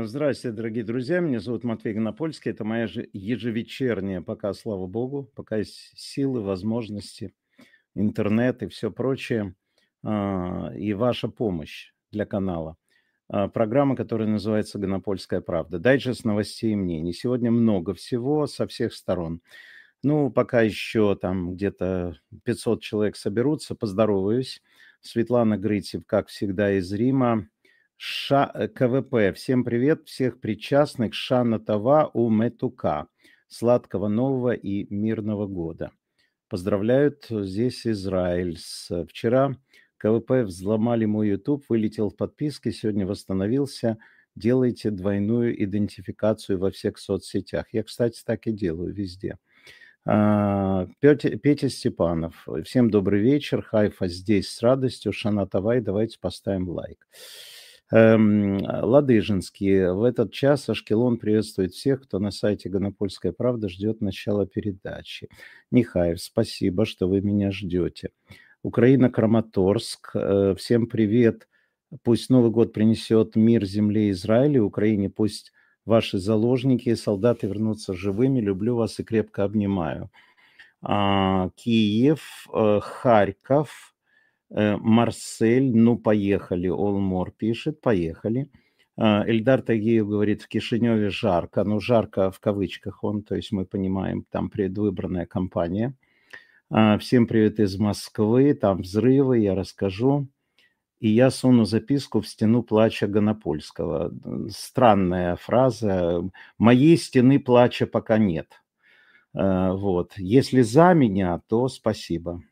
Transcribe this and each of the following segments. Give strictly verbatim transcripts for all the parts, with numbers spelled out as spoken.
Здравствуйте, дорогие друзья. Меня зовут Матвей Гонопольский. Это моя же ежевечерняя, пока, слава богу, пока есть силы, возможности, интернет и все прочее, а, и ваша помощь для канала. А, Программа, которая называется «Гонопольская правда». Дайджест новостей и мнений. Сегодня много всего со всех сторон. Ну, пока еще там где-то пятьсот человек соберутся, поздороваюсь. Светлана Грытьев, как всегда, из Рима. Ша, э, КВП. Всем привет, всех причастных. Шана Това у Метука. Сладкого нового и мирного года. Поздравляют здесь Израиль. С вчера КВП взломали мой YouTube, вылетел в подписки, сегодня восстановился. Делайте двойную идентификацию во всех соцсетях. Я, кстати, так и делаю везде. А, Петя, Петя Степанов. Всем добрый вечер. Хайфа здесь с радостью. Шана Тавай. Давайте поставим лайк. Эм, Ладыжинский. В этот час Ашкелон приветствует всех, кто на сайте «Гонопольская правда» ждет начала передачи. Нихаев, спасибо, что вы меня ждете. Украина, Краматорск. Э, Всем привет. Пусть Новый год принесет мир земле Израиля. Украине пусть ваши заложники и солдаты вернутся живыми. Люблю вас и крепко обнимаю. А, Киев, э, Харьков, э, Марсель, ну, поехали. Олмор пишет, поехали. А, Эльдар Тагиев говорит, в Кишиневе жарко. Ну, жарко в кавычках он, то есть мы понимаем, там предвыборная кампания. А, Всем привет из Москвы, там взрывы, я расскажу. И я суну записку в стену плача Гонопольского. Странная фраза. Моей стены плача пока нет. Э, Вот. Если за меня, то спасибо.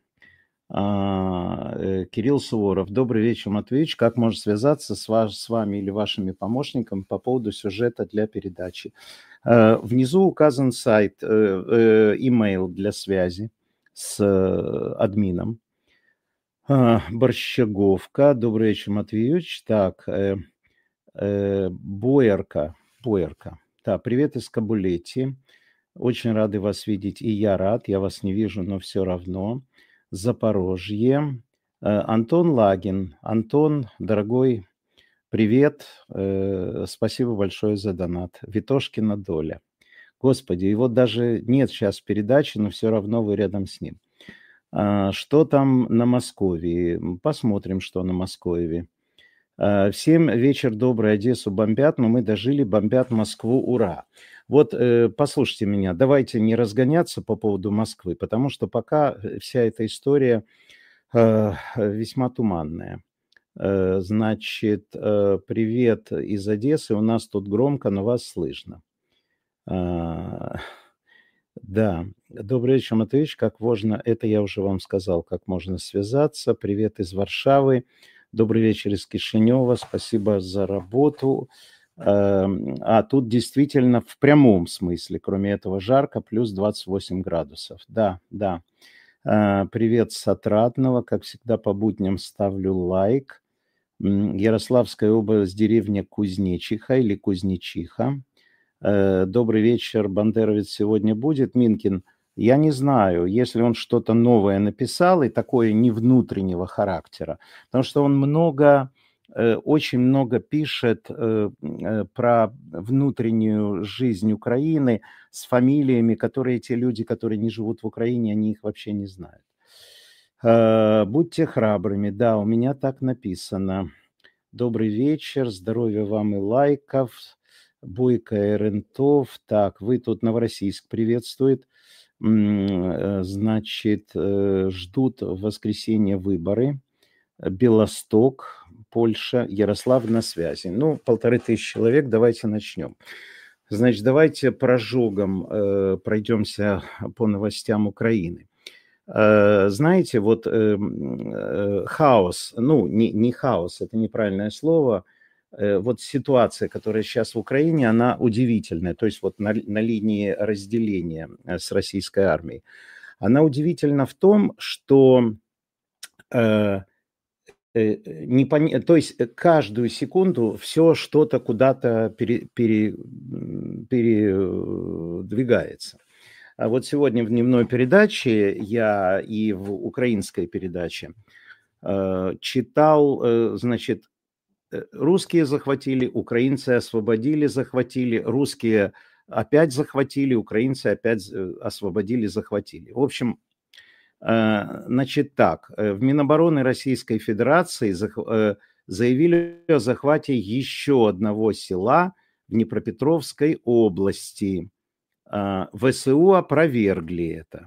А, э, Кирилл Суворов. Добрый вечер, Матвеевич. Как можно связаться с, ваш, с вами или вашими помощниками по поводу сюжета для передачи? Э, Внизу указан сайт, э, э, имейл для связи с э, админом. А, Борщаговка. Добрый вечер, Матвеевич. Так, э, э, Боярка. Боярка. Да, привет из Кабулети. Очень рады вас видеть. И я рад. Я вас не вижу, но все равно. Запорожье. Э, Антон Лагин. Антон, дорогой, привет. Э, Спасибо большое за донат. Витошкина доля. Господи, его даже нет сейчас передачи, но все равно вы рядом с ним. А, Что там на Московии? М, Посмотрим, что на Московии. А, Всем вечер добрый, Одессу бомбят, но мы дожили, бомбят Москву, ура. Вот э, послушайте меня, давайте не разгоняться по поводу Москвы, потому что пока э, вся эта история э, весьма туманная. Э, Значит, э, привет из Одессы, у нас тут громко, но вас слышно. А, Да, добрый вечер, Матвеевич. Как можно, это я уже вам сказал, как можно связаться. Привет из Варшавы. Добрый вечер из Кишинева. Спасибо за работу. Эм, А тут действительно в прямом смысле, кроме этого, жарко, плюс двадцать восемь градусов. Да, да. Э, Привет с Отрадного. Как всегда, по будням ставлю лайк. М, Ярославская область, деревня Кузнечиха или Кузнечиха. Э, Добрый вечер, Бандеровец сегодня будет, Минкин. Я не знаю, если он что-то новое написал и такое не внутреннего характера, потому что он много, э, очень много пишет э, э, про внутреннюю жизнь Украины с фамилиями, которые те люди, которые не живут в Украине, они их вообще не знают. Э, Будьте храбрыми, да, у меня так написано. Добрый вечер, здоровья вам и лайков. Бойко Рентов. Так, вы тут Новороссийск приветствует. М, э, Значит, э, ждут в воскресенье выборы. Белосток, Польша, Ярослав на связи. Ну, полторы тысячи человек, давайте начнем. Значит, давайте прожогом э, пройдемся по новостям Украины. Э, Знаете, вот э, м, э, хаос, ну, не, не хаос, это неправильное слово, э, вот ситуация, которая сейчас в Украине, она удивительная, то есть вот на, на линии разделения э, с российской армией. Она удивительна в том, что э, э, не пони- то есть э, каждую секунду все что-то куда-то пере- пере- м, передвигается. А вот сегодня в дневной передаче я и в украинской передаче э, читал, э, значит, э, русские захватили, украинцы освободили, захватили, русские опять захватили, украинцы опять э, освободили, захватили. В общем, э, значит так, э, в Минобороны Российской Федерации зах- э, заявили о захвате еще одного села в Днепропетровской области. Э, ВСУ опровергли это.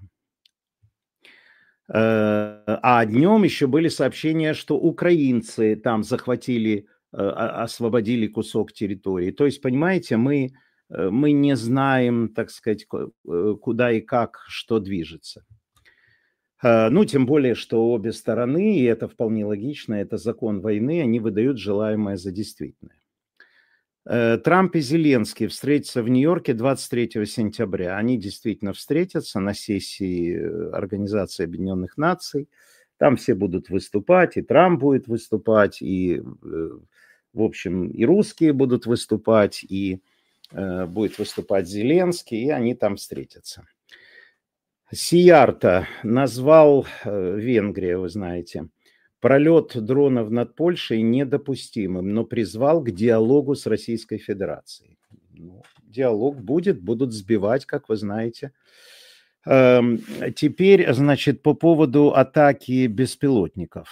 Э, А днем еще были сообщения, что украинцы там захватили, э, о- освободили кусок территории. То есть, понимаете, мы, э, мы не знаем, так сказать, ку- э, куда и как, что движется. Э, Ну, тем более, что обе стороны, и это вполне логично, это закон войны, они выдают желаемое за действительное. Э, Трамп и Зеленский встретятся в Нью-Йорке двадцать третьего сентября. Они действительно встретятся на сессии э, Организации Объединенных Наций. Там все будут выступать, и Трамп будет выступать, и, э, в общем, и русские будут выступать, и э, будет выступать Зеленский, и они там встретятся. Сиярто назвал, э, Венгрия, вы знаете, пролет дронов над Польшей недопустимым, но призвал к диалогу с Российской Федерацией. Ну, диалог будет, будут сбивать, как вы знаете. Эм, Теперь, значит, по поводу атаки беспилотников.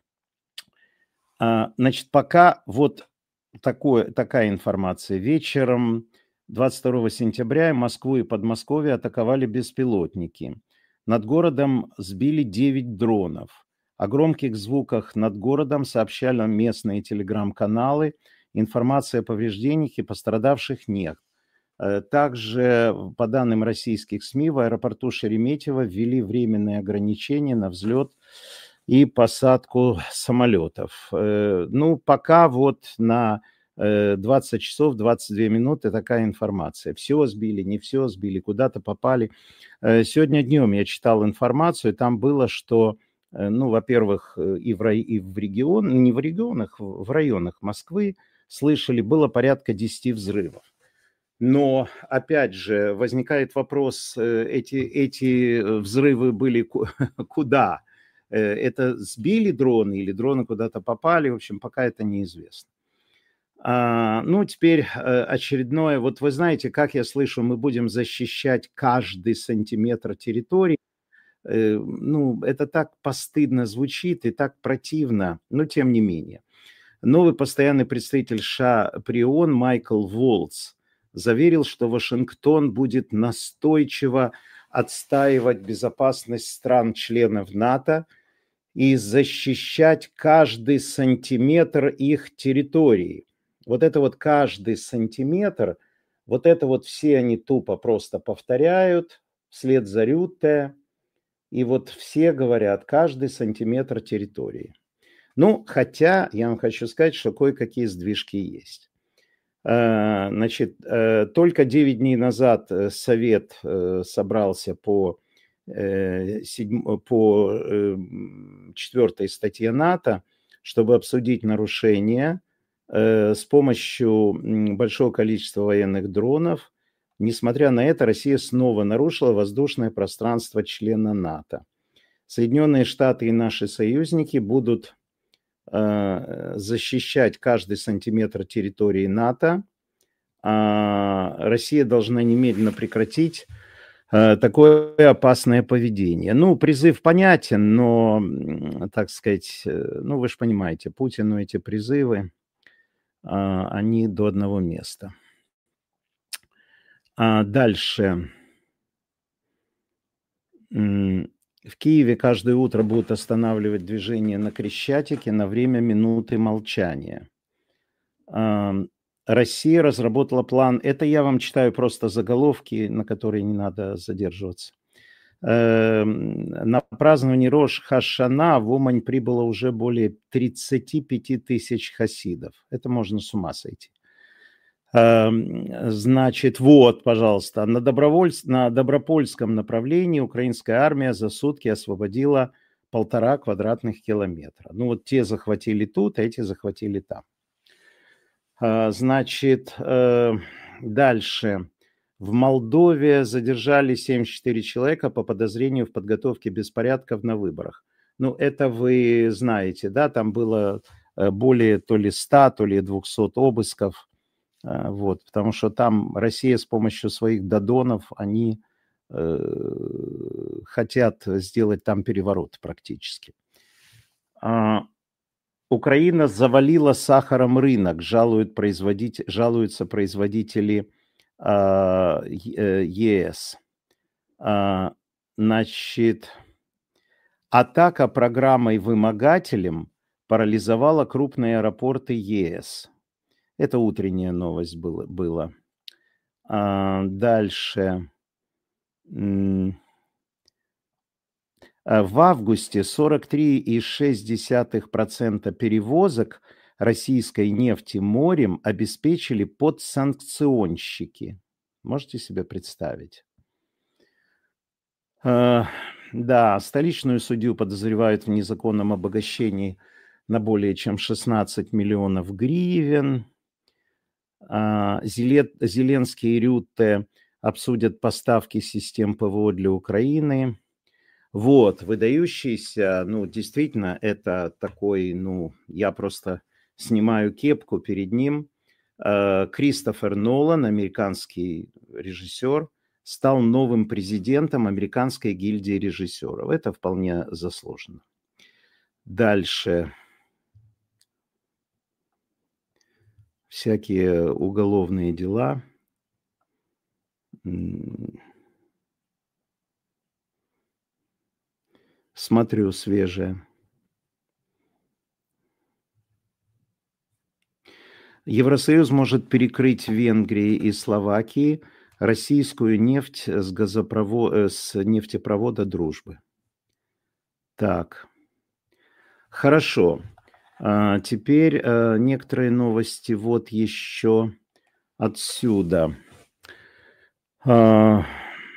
А, Значит, пока вот такое, такая информация. Вечером двадцать второго сентября Москву и Подмосковье атаковали беспилотники. Над городом сбили девять дронов. О громких звуках над городом сообщали местные телеграм-каналы. Информации о повреждениях и пострадавших нет. Э, Также, по данным российских СМИ, в аэропорту Шереметьево ввели временные ограничения на взлет и посадку самолетов. Э, Ну, пока вот на э, двадцать часов двадцать две минуты такая информация. Все сбили, не все сбили, куда-то попали. Э, Сегодня днем я читал информацию, и там было, что, э, ну, во-первых, э, и в, рай- и в регион, не в регионах, в в районах Москвы слышали, было порядка десяти взрывов. Но, опять же, возникает вопрос, э, эти, эти э, взрывы были ку- куда? Э, Это сбили дроны или дроны куда-то попали? В общем, пока это неизвестно. А, ну, теперь э, очередное. Вот вы знаете, как я слышу, мы будем защищать каждый сантиметр территории. Э, ну, это так постыдно звучит и так противно, но тем не менее. Новый постоянный представитель США при ООН Майкл Волтс заверил, что Вашингтон будет настойчиво отстаивать безопасность стран-членов НАТО и защищать каждый сантиметр их территории. Вот это вот каждый сантиметр, вот это вот все они тупо просто повторяют вслед за Рютте, и вот все говорят каждый сантиметр территории. Ну, хотя я вам хочу сказать, что кое-какие сдвижки есть. Э, Значит, э, только девять дней назад э, Совет э, собрался по, э, седьм- по э, м, четвертой статье НАТО, чтобы обсудить нарушения э, с помощью м, большого количества военных дронов. Несмотря на это, Россия снова нарушила воздушное пространство члена НАТО. Соединенные Штаты и наши союзники будут э, защищать каждый сантиметр территории НАТО. А Россия должна немедленно прекратить э, такое опасное поведение. Ну, призыв понятен, но, м, так сказать, э, ну, вы же понимаете, Путину эти призывы, а, они до одного места. А дальше. М, В Киеве каждое утро будут останавливать движение на Крещатике на время минуты молчания. Ам, Россия разработала план. Это я вам читаю просто заголовки, на которые не надо задерживаться. Эм, На празднование Рош Хашана в Умань прибыло уже более тридцати пяти тысяч хасидов. Это можно с ума сойти. Эм, Значит, вот, пожалуйста, на, добровольс... на Добропольском направлении украинская армия за сутки освободила полтора квадратных километра. Ну вот те захватили тут, а эти захватили там. А, Значит, э, дальше. В Молдове задержали семьдесят четыре человека по подозрению в подготовке беспорядков на выборах. Ну, это вы знаете, да, там было э, более то ли ста, то ли двухсот обысков. Э, вот, потому что там Россия с помощью своих додонов, они э, хотят сделать там переворот практически. А, Украина завалила сахаром рынок, жалуют производить, жалуются производители а, Е- э, ЕС. А, Значит, атака программой-вымогателем парализовала крупные аэропорты ЕС. Это утренняя новость было. было. А, Дальше. М, а, В августе сорок три целых шесть десятых процента перевозок российской нефти морем обеспечили подсанкционщики. Можете себе представить? Э, Да, столичную судью подозревают в незаконном обогащении на более чем шестнадцать миллионов гривен. А, Зеле- Зеленский и Рютте обсудят поставки систем ПВО для Украины. Вот, выдающийся, ну, действительно, это такой, ну, я просто снимаю кепку перед ним. Э, Кристофер Нолан, американский режиссер, стал новым президентом американской гильдии режиссеров. Это вполне заслуженно. Дальше. Всякие уголовные дела. М, Смотрю свежее. Евросоюз может перекрыть Венгрии и Словакии российскую нефть с, газопрово... э, с нефтепровода «Дружбы». Так, хорошо. А, теперь э, некоторые новости вот еще отсюда. А,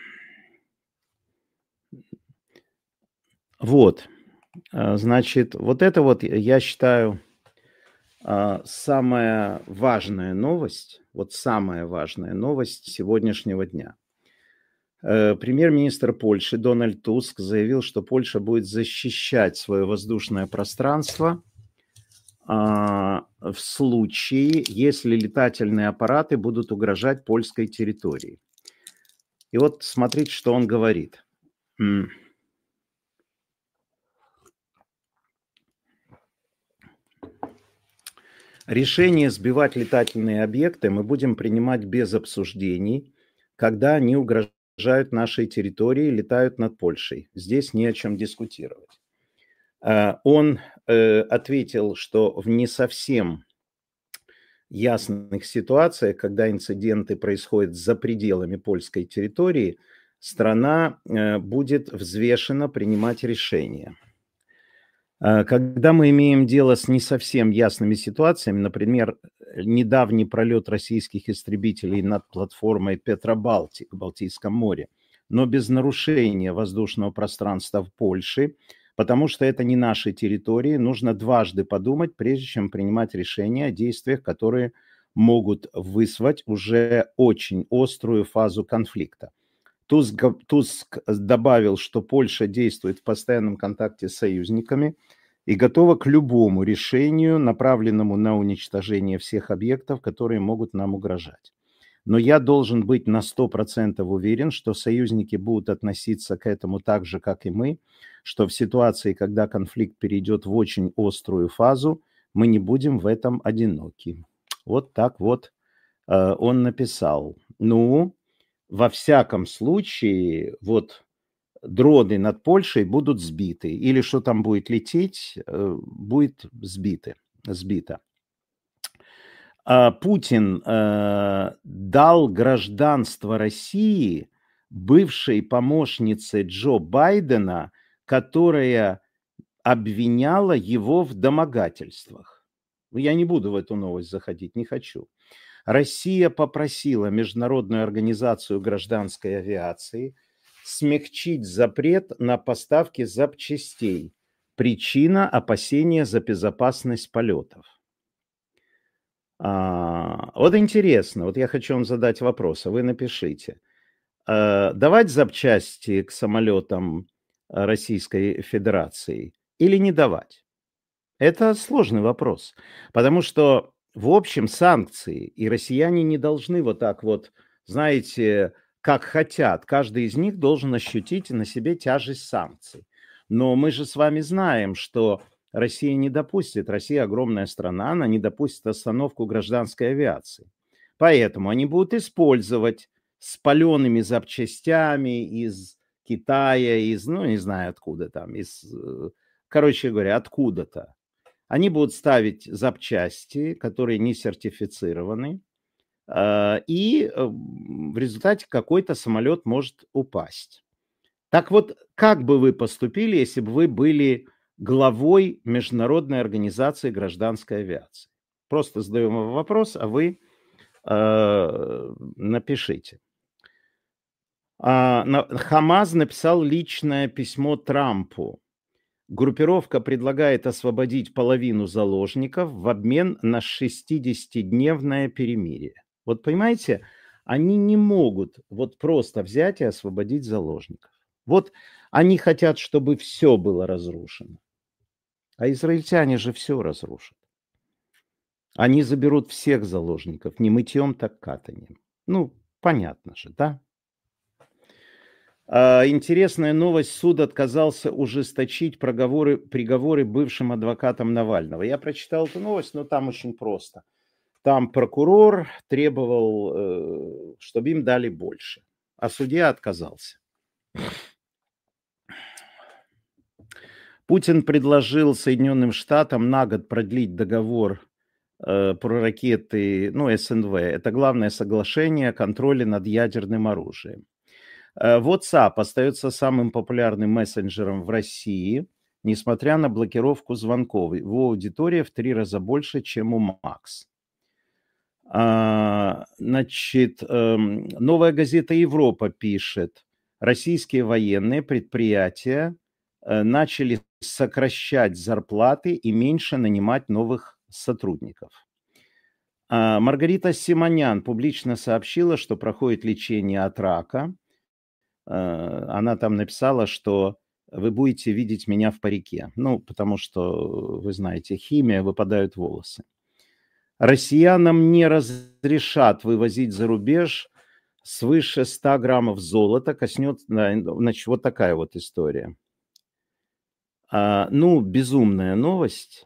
вот, А, значит, вот это вот, я считаю, а, самая важная новость, вот самая важная новость сегодняшнего дня. Э, Премьер-министр Польши Дональд Туск заявил, что Польша будет защищать свое воздушное пространство а, в случае, если летательные аппараты будут угрожать польской территории. И вот смотрите, что он говорит. М. Решение сбивать летательные объекты мы будем принимать без обсуждений, когда они угрожают нашей территории, летают над Польшей. Здесь не о чем дискутировать. А, Он э, ответил, что в не совсем ясных ситуациях, когда инциденты происходят за пределами польской территории, страна э, будет взвешенно принимать решения. А, Когда мы имеем дело с не совсем ясными ситуациями, например, недавний пролет российских истребителей над платформой Петробалтик в Балтийском море, но без нарушения воздушного пространства в Польше, потому что это не наши территории, нужно дважды подумать, прежде чем принимать решения о действиях, которые могут вызвать уже очень острую фазу конфликта. Туск, Туск добавил, что Польша действует в постоянном контакте с союзниками и готова к любому решению, направленному на уничтожение всех объектов, которые могут нам угрожать. Но я должен быть на сто процентов уверен, что союзники будут относиться к этому так же, как и мы, что в ситуации, когда конфликт перейдет в очень острую фазу, мы не будем в этом одиноки. Вот так вот э, он написал. Ну, во всяком случае, вот дроны над Польшей будут сбиты. Или что там будет лететь, э, будет сбиты, сбито. А Путин э, дал гражданство России бывшей помощнице Джо Байдена, которая обвиняла его в домогательствах. Ну, я не буду в эту новость заходить, не хочу. Россия попросила Международную организацию гражданской авиации смягчить запрет на поставки запчастей. Причина – опасения за безопасность полетов. А, вот интересно, вот я хочу вам задать вопрос, а вы напишите. А, давать запчасти к самолетам Российской Федерации или не давать? Это сложный вопрос, потому что, в общем, санкции, и россияне не должны вот так вот, знаете, как хотят. Каждый из них должен ощутить на себе тяжесть санкций. Но мы же с вами знаем, что Россия не допустит, Россия огромная страна, она не допустит остановку гражданской авиации. Поэтому они будут использовать спаленными запчастями из Китая, из, ну, не знаю откуда там, из, э, короче говоря, откуда-то. Они будут ставить запчасти, которые не сертифицированы, а, и э, в результате какой-то самолет может упасть. Так вот, как бы вы поступили, если бы вы были главой Международной организации гражданской авиации? Просто задаем вам вопрос, а вы э, напишите. А, на- Хамас написал личное письмо Трампу. Группировка предлагает освободить половину заложников в обмен на шестидесятидневное перемирие. Вот понимаете, они не могут вот просто взять и освободить заложников. Вот они хотят, чтобы все было разрушено. А израильтяне же все разрушат. Они заберут всех заложников, не мытьем, так катанием. Ну, понятно же, да? А, интересная новость. Суд отказался ужесточить проговоры, приговоры бывшим адвокатам Навального. Я прочитал эту новость, но там очень просто. Там прокурор требовал, э, чтобы им дали больше, а судья отказался. Путин предложил Соединенным Штатам на год продлить договор э, про ракеты, ну, СНВ. Это главное соглашение о контроле над ядерным оружием. Э, WhatsApp остается самым популярным мессенджером в России, несмотря на блокировку звонков. Его аудитория в три раза больше, чем у Макс. А, Значит, эм, новая газета «Европа» пишет, российские военные предприятия э, начали сокращать зарплаты и меньше нанимать новых сотрудников. А, Маргарита Симонян публично сообщила, что проходит лечение от рака. Э, Она там написала, что вы будете видеть меня в парике. Ну, потому что, вы знаете, химия, выпадают волосы. Россиянам не разрешат вывозить за рубеж свыше ста граммов золота. Коснется, значит, вот такая вот история. А, ну, безумная новость.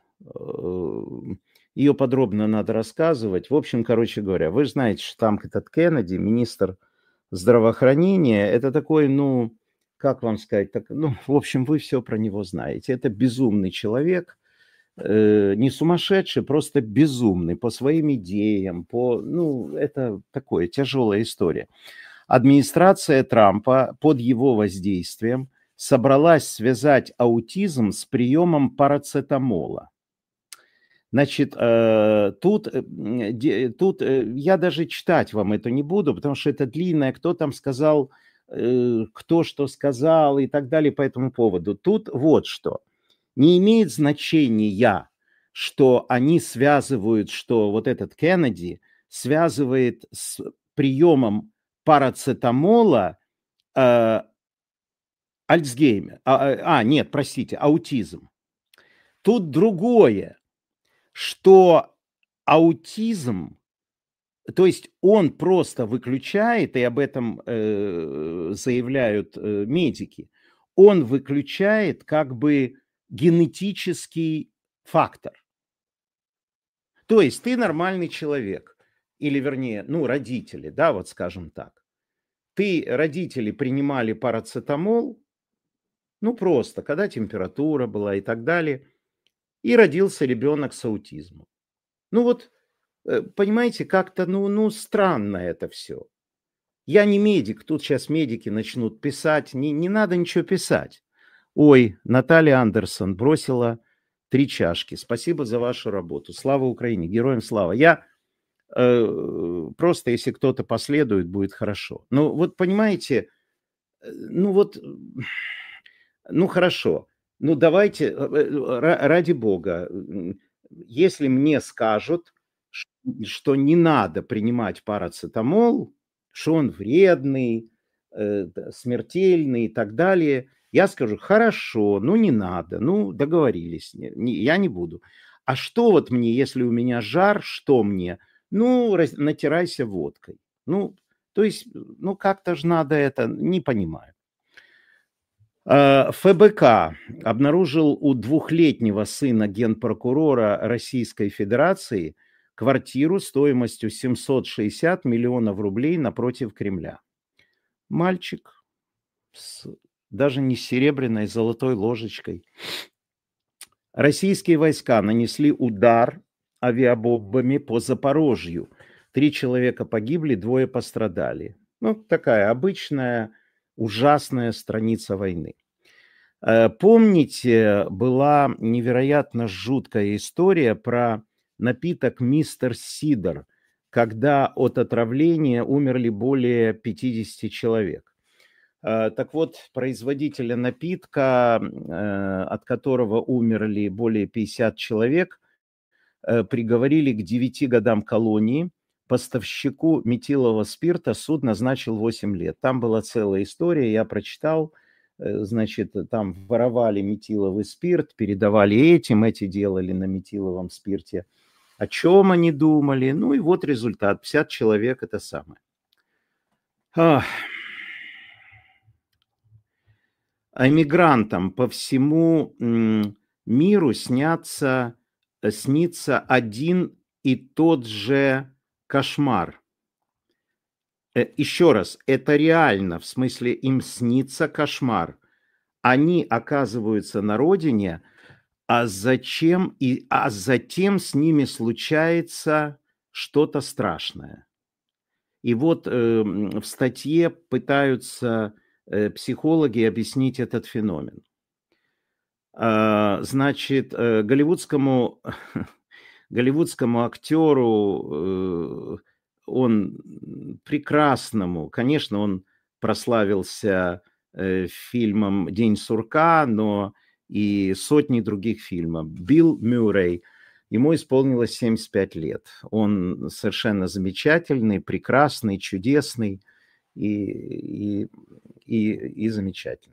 Ее подробно надо рассказывать. В общем, короче говоря, вы же знаете, что там этот Кеннеди, министр здравоохранения, это такой, ну, как вам сказать, так, ну, в общем, вы все про него знаете. Это безумный человек, э, не сумасшедший, просто безумный по своим идеям, по, ну, это такое, тяжелая история. Администрация Трампа под его воздействием собралась связать аутизм с приемом парацетамола. Значит, э, тут, э, м, де- тут э, я даже читать вам это не буду, потому что это длинное, кто там сказал, э, кто что сказал и так далее по этому поводу. Тут вот что. Не имеет значения, что они связывают, что вот этот Кеннеди связывает с приемом парацетамола э, Альцгеймер. А, а, а, нет, простите, аутизм. Тут другое, что аутизм, то есть он просто выключает, и об этом э, заявляют э, медики, он выключает как бы генетический фактор. То есть ты нормальный человек, или вернее, ну, родители, да, вот скажем так. Ты, родители принимали парацетамол, ну, просто, когда температура была и так далее, и родился ребенок с аутизмом. Ну вот, э, понимаете, как-то, ну, ну, странно это все. Я не медик, тут сейчас медики начнут писать, не, не надо ничего писать. Ой, Наталья Андерсон бросила три чашки. Спасибо за вашу работу. Слава Украине, героям слава. Я э, просто, если кто-то последует, будет хорошо. Ну, вот понимаете, э, ну вот, ну хорошо. Ну давайте, э, э, ра- ради бога, м, если мне скажут, ш- что не надо принимать парацетамол, что он вредный, э, д- смертельный и так далее, Я скажу: хорошо, ну не надо, ну договорились, не, не- я не буду. А что вот мне, если у меня жар, что мне? Ну, раз- натирайся водкой. Ну, то есть, ну как-то же надо это, не понимаю. Э, эф бэ ка обнаружил у двухлетнего сына генпрокурора Российской Федерации квартиру стоимостью семьсот шестьдесят миллионов рублей напротив Кремля. Мальчик с даже не с серебряной, золотой ложечкой. Российские войска нанесли удар авиабомбами по Запорожью. Три человека погибли, двое пострадали. Ну, такая обычная ужасная страница войны. Э, помните, была невероятно жуткая история про напиток «Мистер Сидор», когда от отравления умерли более пятидесяти человек. Э, так вот, производителя напитка, э, от которого умерли более пятидесяти человек, э, приговорили к девяти годам колонии. Поставщику метилового спирта суд назначил восемь лет. Там была целая история, я прочитал. Э, Значит, там воровали метиловый спирт, передавали этим, эти делали на метиловом спирте. О чем они думали? Ну и вот результат. пятьдесят человек это самое. Ах. А эмигрантам по всему м, миру снятся, э, снится один и тот же кошмар. Э, еще раз, это реально, в смысле им снится кошмар. Они оказываются на родине, а зачем и а затем с ними случается что-то страшное. И вот э, м, в статье пытаются э, психологи объяснить этот феномен. А, значит, э, голливудскому голливудскому актеру, э, он м, прекрасному, конечно, он прославился э, фильмом «День сурка», но и сотни других фильмов. Билл Мюррей, ему исполнилось семьдесят пять лет. Он совершенно замечательный, прекрасный, чудесный и, и, и, и замечательный.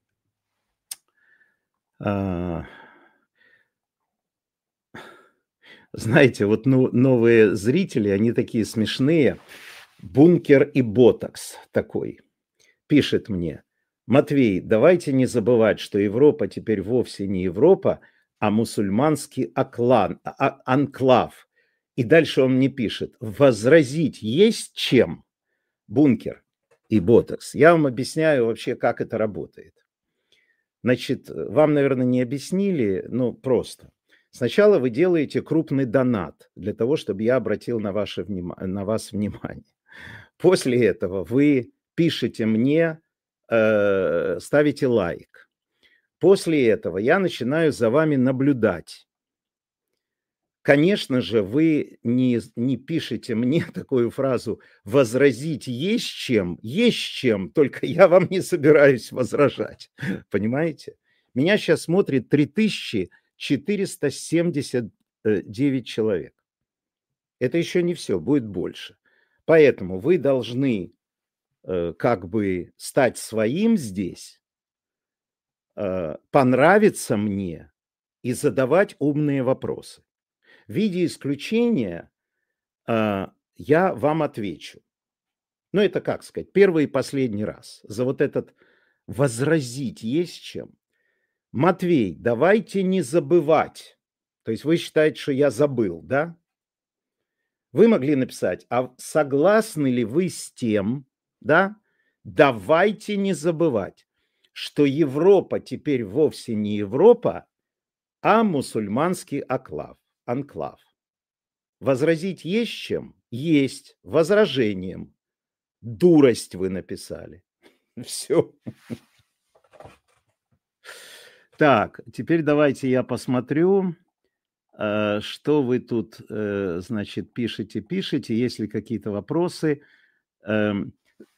А, Знаете, вот ну, новые зрители, они такие смешные. Бункер и ботокс такой. Пишет мне: Матвей, давайте не забывать, что Европа теперь вовсе не Европа, а мусульманский оклан, а- а- анклав. И дальше он мне пишет: возразить есть чем? Бункер и ботокс. Я вам объясняю вообще, как это работает. Значит, э, вам, наверное, не объяснили, ну, просто. Сначала вы делаете крупный донат для того, чтобы я обратил на, ваше внима- на вас внимание. После этого вы пишете мне, э, ставите лайк. После этого я начинаю за вами наблюдать. Конечно же, вы не, не пишете мне такую фразу «возразить есть чем?» Есть чем, только я вам не собираюсь возражать. Понимаете? Меня сейчас смотрит три тысячи четыреста семьдесят девять человек. Это еще не все, будет больше. Поэтому вы должны э, как бы стать своим здесь, э, понравиться мне и задавать умные вопросы. В виде исключения а, я вам отвечу. Ну, это как сказать, первый и последний раз. За вот этот возразить есть чем. Матвей, давайте не забывать. То есть вы считаете, что я забыл, да? Вы могли написать, а согласны ли вы с тем, да? Давайте не забывать, что Европа теперь вовсе не Европа, а мусульманский оклав, анклав. Возразить есть чем? Есть. Возражением. Дурость вы написали. Все. Так, теперь давайте я посмотрю, э, что вы тут, э, значит, пишете, пишете. Есть ли какие-то вопросы? Эм,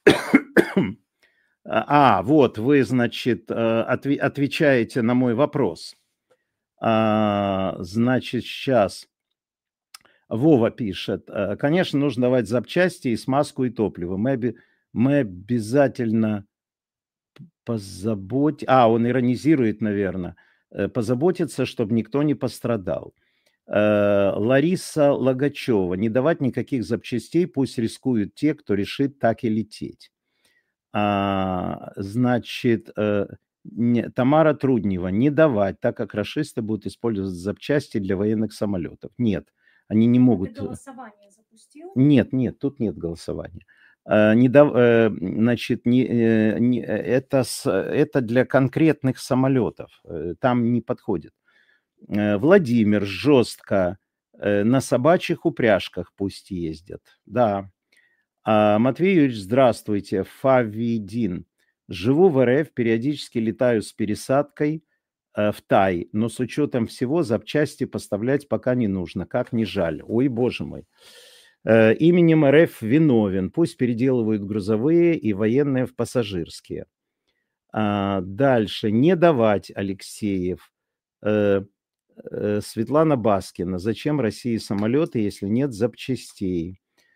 А, вот вы, значит, э, отве- отвечаете на мой вопрос. А, Значит, сейчас Вова пишет: «Э, конечно, нужно давать запчасти и смазку и топливо. Мы, оби- мы обязательно Позабот а, он иронизирует, наверно. Э, позаботиться, чтоб никто не пострадал. Э, Лариса Логачева: "Не давать никаких запчастей, пусть рискуют те, кто решит так и лететь". А, значит, э, не Тамара Труднева: "Не давать, так как рашисты будут использовать запчасти для военных самолетов". Нет, они не Ты могут. голосование запустил? Нет, нет, тут нет голосования. Э, не дав э, значит, не, э, не это с это для конкретных самолетов, э, там не подходит. Э, Владимир: "Жестко, э, на собачьих упряжках пусть ездят". Да. А, Матвей Юрьевич: "Здравствуйте". Фавидин: "Живу в РФ, периодически летаю с пересадкой, э, в Тай, но с учетом всего запчасти поставлять пока не нужно. Как ни жаль". Ой, боже мой. Э, Именем РФ виновен. Пусть переделывают грузовые и военные в пассажирские. А, дальше. Не давать, Алексеев. Э, э, Светлана Баскина: "Зачем России самолеты, если нет запчастей?"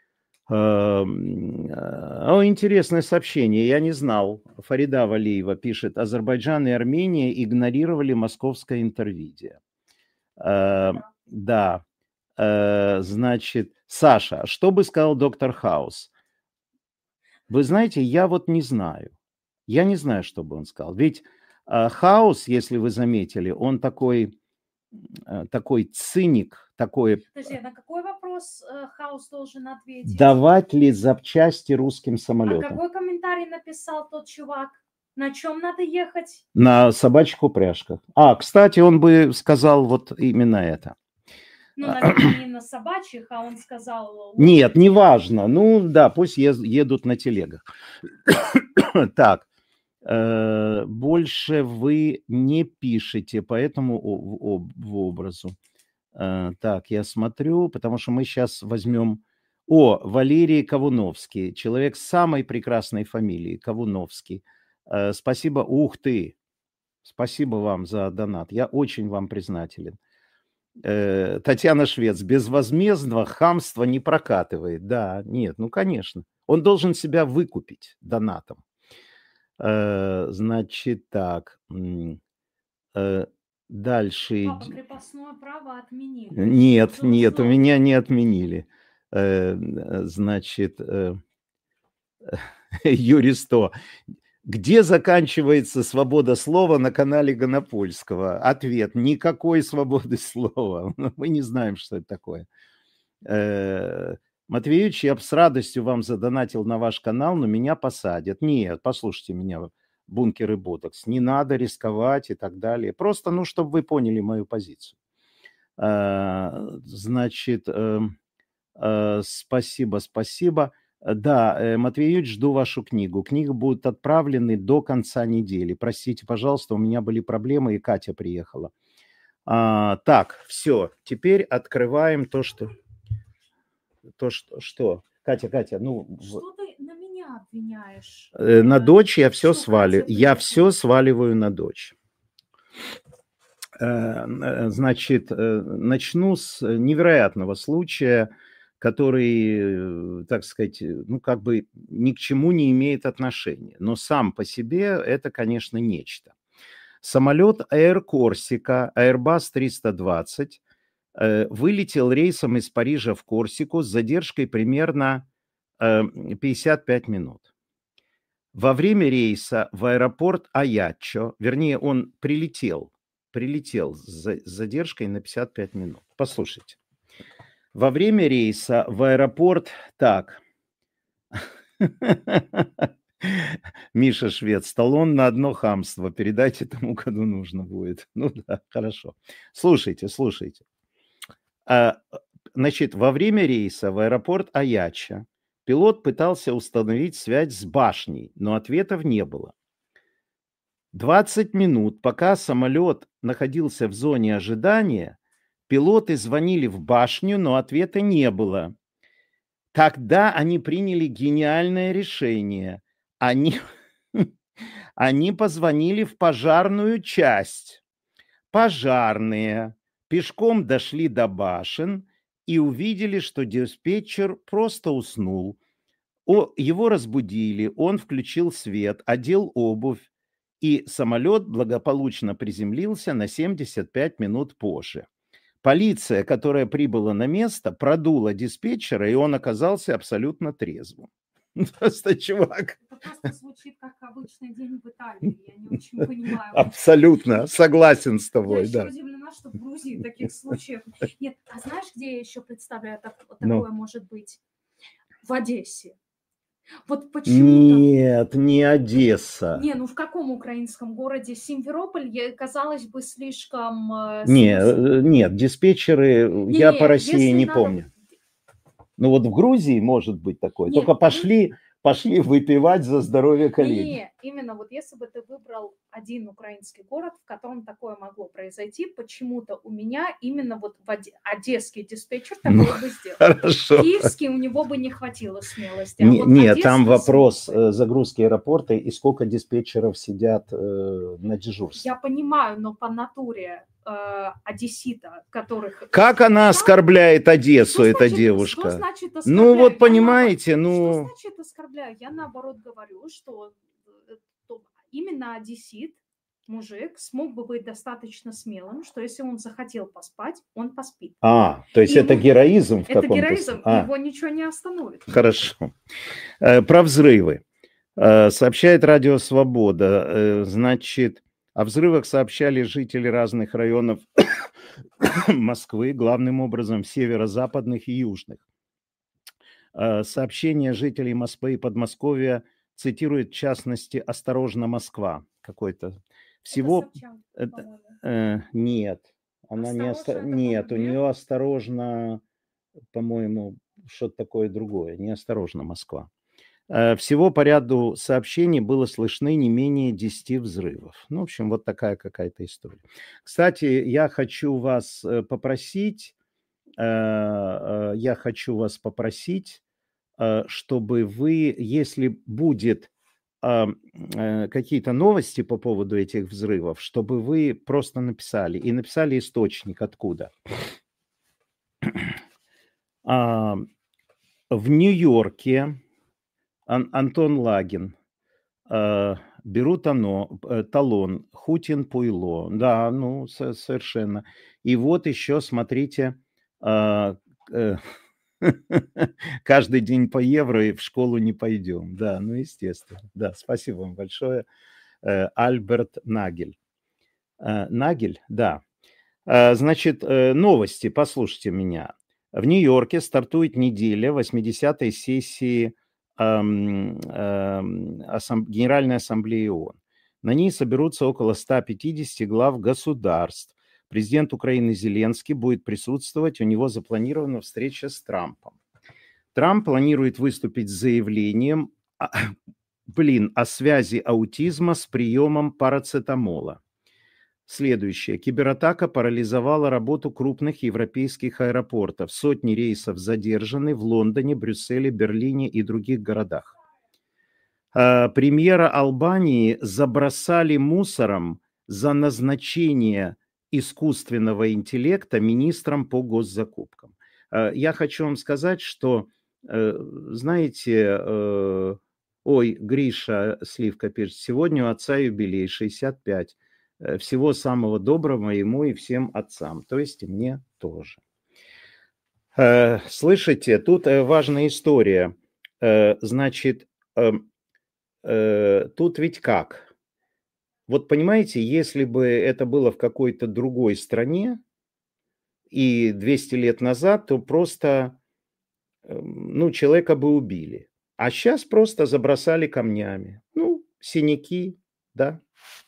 Ам, а, О, интересное сообщение, я не знал. Фарида Валиева пишет: "Азербайджан и Армения игнорировали московское интервидео". Э, Да. да. Э, значит, Саша: "А что бы сказал доктор Хаус?" Вы знаете, я вот не знаю. Я не знаю, что бы он сказал. Ведь, а, Хаус, если вы заметили, он такой, э, такой циник, такой, Подожди, а на какой вопрос, э, Хаус должен ответить? давать ли запчасти русским А самолетам? какой комментарий написал тот чувак? На чем надо ехать? На собачьих упряжках. А, кстати, он бы сказал вот именно это. Ну, наверное, не на собачьих, а он сказал Нет, лошади. неважно. Ну да, пусть ез едут на телегах. Так, э, больше вы не пишете по этому о об образу. Э, так, я смотрю, потому что мы сейчас возьмем. О, Валерий Ковуновский, человек с самой прекрасной фамилией, Ковуновский. Э, спасибо. Ух ты! Спасибо вам за донат. Я очень вам признателен. Э, Татьяна Швец: "Безвозмездного хамства не прокатывает". Да, нет, ну, конечно. Он должен себя выкупить донатом. Э, значит так, м, э, дальше Папа, иди крепостное право отменили. Нет, Что за нет, у условия? меня не отменили. Э, значит, э, Юрий Сто: "Где заканчивается свобода слова на канале Гонопольского?" Ответ: никакой свободы слова. Мы не знаем, что это такое. Э, Матвеевич: "Я б с радостью вам задонатил на ваш канал, но меня посадят". Нет, послушайте меня, Бункер и Ботокс, не надо рисковать и так далее. Просто, ну, чтобы вы поняли мою позицию. Э, значит, эм, э, спасибо, спасибо. Э, да, э, Матвей Юрьевич, жду вашу книгу. Книги будут отправлены до конца недели. Простите, пожалуйста, у меня были проблемы, и Катя приехала. А, так, все, теперь открываем то, что то, что что? Катя, Катя, ну, в Что ты на меня обвиняешь? э, на Э, дочь я все что сваливаю. Катя Я приехала? все сваливаю на дочь. Э, э, значит, э, начну с невероятного случая, который, э, так сказать, э, ну, как бы ни к чему не имеет отношения. Но сам по себе это, конечно, нечто. Самолет Air Corsica Airbus триста двадцать э, вылетел рейсом из Парижа в Корсику с задержкой примерно э, пятьдесят пять минут. Во время рейса в аэропорт Аяччо, вернее, он прилетел, прилетел с за- с задержкой на пятьдесят пять минут. Послушайте. Во время рейса в аэропорт... Так. Миша Швец: "Сталлоне на одно хамство. Передайте тому, кому нужно будет". Ну да, хорошо. Слушайте, слушайте. А, э, значит, во время рейса в аэропорт Аяччо пилот пытался установить связь с башней, но ответов не было. двадцать минут, пока самолет находился в зоне ожидания, пилоты звонили в башню, но ответа не было. Тогда они приняли гениальное решение. Они, они позвонили в пожарную часть. Пожарные пешком дошли до башен и увидели, что диспетчер просто уснул. О, его разбудили, он включил свет, одел обувь и самолет благополучно приземлился на семьдесят пять минут позже. Полиция, которая прибыла на место, продула диспетчера, и он оказался абсолютно трезвым. Просто чувак. Это просто звучит как обычный день в Италии. Я не очень понимаю. Абсолютно согласен с Я тобой, еще да. удивлена, что в Грузии таких случаев нет. А знаешь, где я еще представляю, так- Ну. такое может быть? В Одессе. Вот почему-то... Нет, не Одесса. Не, ну в каком украинском городе? Симферополь, я- казалось бы, слишком... э, Не, союз- э, нет, диспетчеры, Не, я по не, России если не надо- помню. Ну вот в Грузии может быть такое. Нет, Только вы- пошли, пошли выпивать за здоровье коллег. Не, именно вот если бы ты выбрал один украинский город, в котором такое могло произойти, почему-то у меня именно вот в Оде- одесский диспетчер такое Ну, бы сделал. Хорошо. Киевский у него бы не хватило смелости. а Не- вот Нет, там одесский вопрос смог бы. э, загрузки аэропорта и сколько диспетчеров сидят э, на дежурстве. Я понимаю, но по натуре э, одессита, которых... Как она оскорбляет Одессу, Что эта значит- девушка? Что значит Ну оскорбляю? вот Я понимаете, наоборот- ну... Что значит оскорбляю? Я наоборот говорю, что э, то именно одессит, мужик, смог бы быть достаточно смелым, что если он захотел поспать, он поспит. А, то есть И это ему- героизм в Это каком-то... героизм, А. его ничего не остановит. Хорошо. Э, Про взрывы. Э, Сообщает Радио Свобода. Э, Значит, о взрывах сообщали жители разных районов Москвы, главным образом северо-западных и южных. Э, Сообщение жителей Москвы и Подмосковья цитирует, в частности, «Осторожно, Москва». Какой-то. Всего... Это Собчак, это- по-моему. э, Нет. Она не... «Осторожно» оста- это, Нет, у по-моему, нет? нее «Осторожно», по-моему, что-то такое другое. Не «Осторожно, Москва». Э, Всего по ряду сообщений было слышны не менее десяти взрывов. Ну, в общем, вот такая какая-то история. Кстати, я хочу вас э, попросить, э, э, я хочу вас попросить, э, чтобы вы, если будет э, э, какие-то новости по поводу этих взрывов, чтобы вы просто написали. И написали источник, откуда. А, В Нью-Йорке Ан- Антон Лагин. Э, Беру тано- э, талон, Хутин Пуйло. Да, ну, со- совершенно. И вот еще, смотрите, а, э, каждый день по евро и в школу не пойдем. Да, ну, естественно. Да, спасибо вам большое. Э, Альберт Нагель. Э, Нагель, да. Э, Значит, э, новости, послушайте меня. В Нью-Йорке стартует неделя восьмидесятой сессии ам, ам, Ассам- Генеральной Ассамблеи ООН. На ней соберутся около ста пятидесяти глав государств. Президент Украины Зеленский будет присутствовать, у него запланирована встреча с Трампом. Трамп планирует выступить с заявлением, а, блин, о связи аутизма с приемом парацетамола. Следующее. Кибератака парализовала работу крупных европейских аэропортов. Сотни рейсов задержаны в Лондоне, Брюсселе, Берлине и других городах. А, Премьера Албании забросали мусором за назначение искусственного интеллекта министром по госзакупкам. А, Я хочу вам сказать, что, э, знаете, э, ой, Гриша Сливка пишет, сегодня у отца юбилей шестьдесят пять. Э, Всего самого доброго ему и всем отцам, то есть и мне тоже. Э, Слышите, тут э, важная история. Э, Значит, эм, э, тут ведь как? Вот понимаете, если бы это было в какой-то другой стране и двести лет назад, то просто, эм, ну, человека бы убили. А сейчас просто забросали камнями. Ну, синяки, да.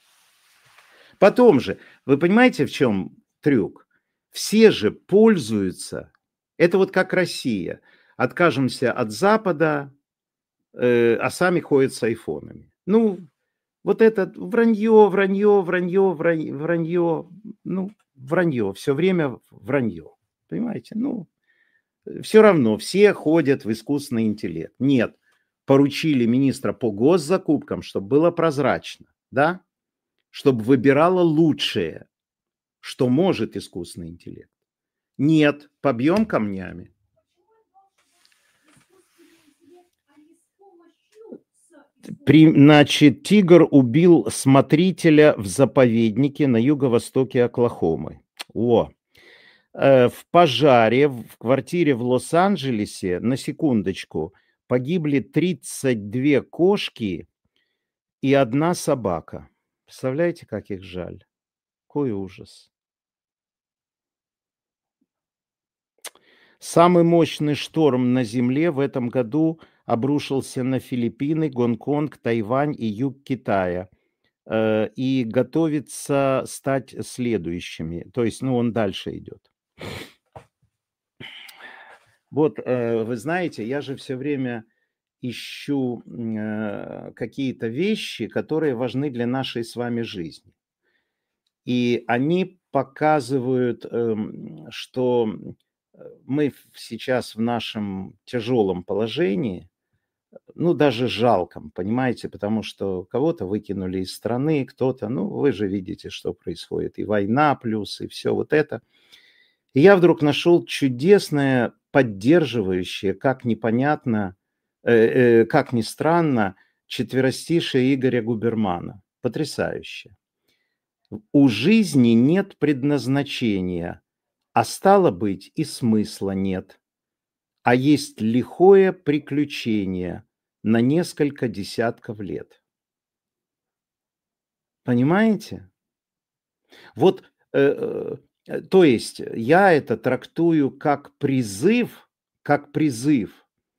Потом же, вы понимаете, в чем трюк? Все же пользуются. Это вот как Россия. Откажемся от Запада, э, а сами ходят с айфонами. Ну, вот это вранье, вранье, вранье, вранье, вранье, ну, вранье, все время вранье. Понимаете? Ну, все равно все ходят в искусственный интеллект. Нет, поручили министра по госзакупкам, чтобы было прозрачно, да? Чтобы выбирала лучшее, что может искусственный интеллект. Нет, побьем камнями. При, значит, тигр убил смотрителя в заповеднике на юго-востоке Оклахомы. О, э, в пожаре в квартире в Лос-Анджелесе, на секундочку, погибли тридцать две кошки и одна собака. Представляете, как их жаль? Какой ужас. Самый мощный шторм на Земле в этом году обрушился на Филиппины, Гонконг, Тайвань и юг Китая. Э, и готовится стать следующими. То есть, ну, он дальше идет. Вот, э, вы знаете, я же все время ищу э, какие-то вещи, которые важны для нашей с вами жизни. И они показывают, эм, что э, мы в- сейчас в нашем тяжелом положении, ну, даже жалком, понимаете, потому что кого-то выкинули из страны, кто-то, ну, вы же видите, что происходит, и война плюс, и все вот это. И я вдруг нашел чудесное, поддерживающее, как непонятно, э, э, как ни странно, четверостишее Игоря Губермана. Потрясающе. У жизни нет предназначения, а стало быть и смысла нет, а есть лихое приключение на несколько десятков лет. Понимаете? Вот, э, э, то есть я это трактую как призыв, как призыв,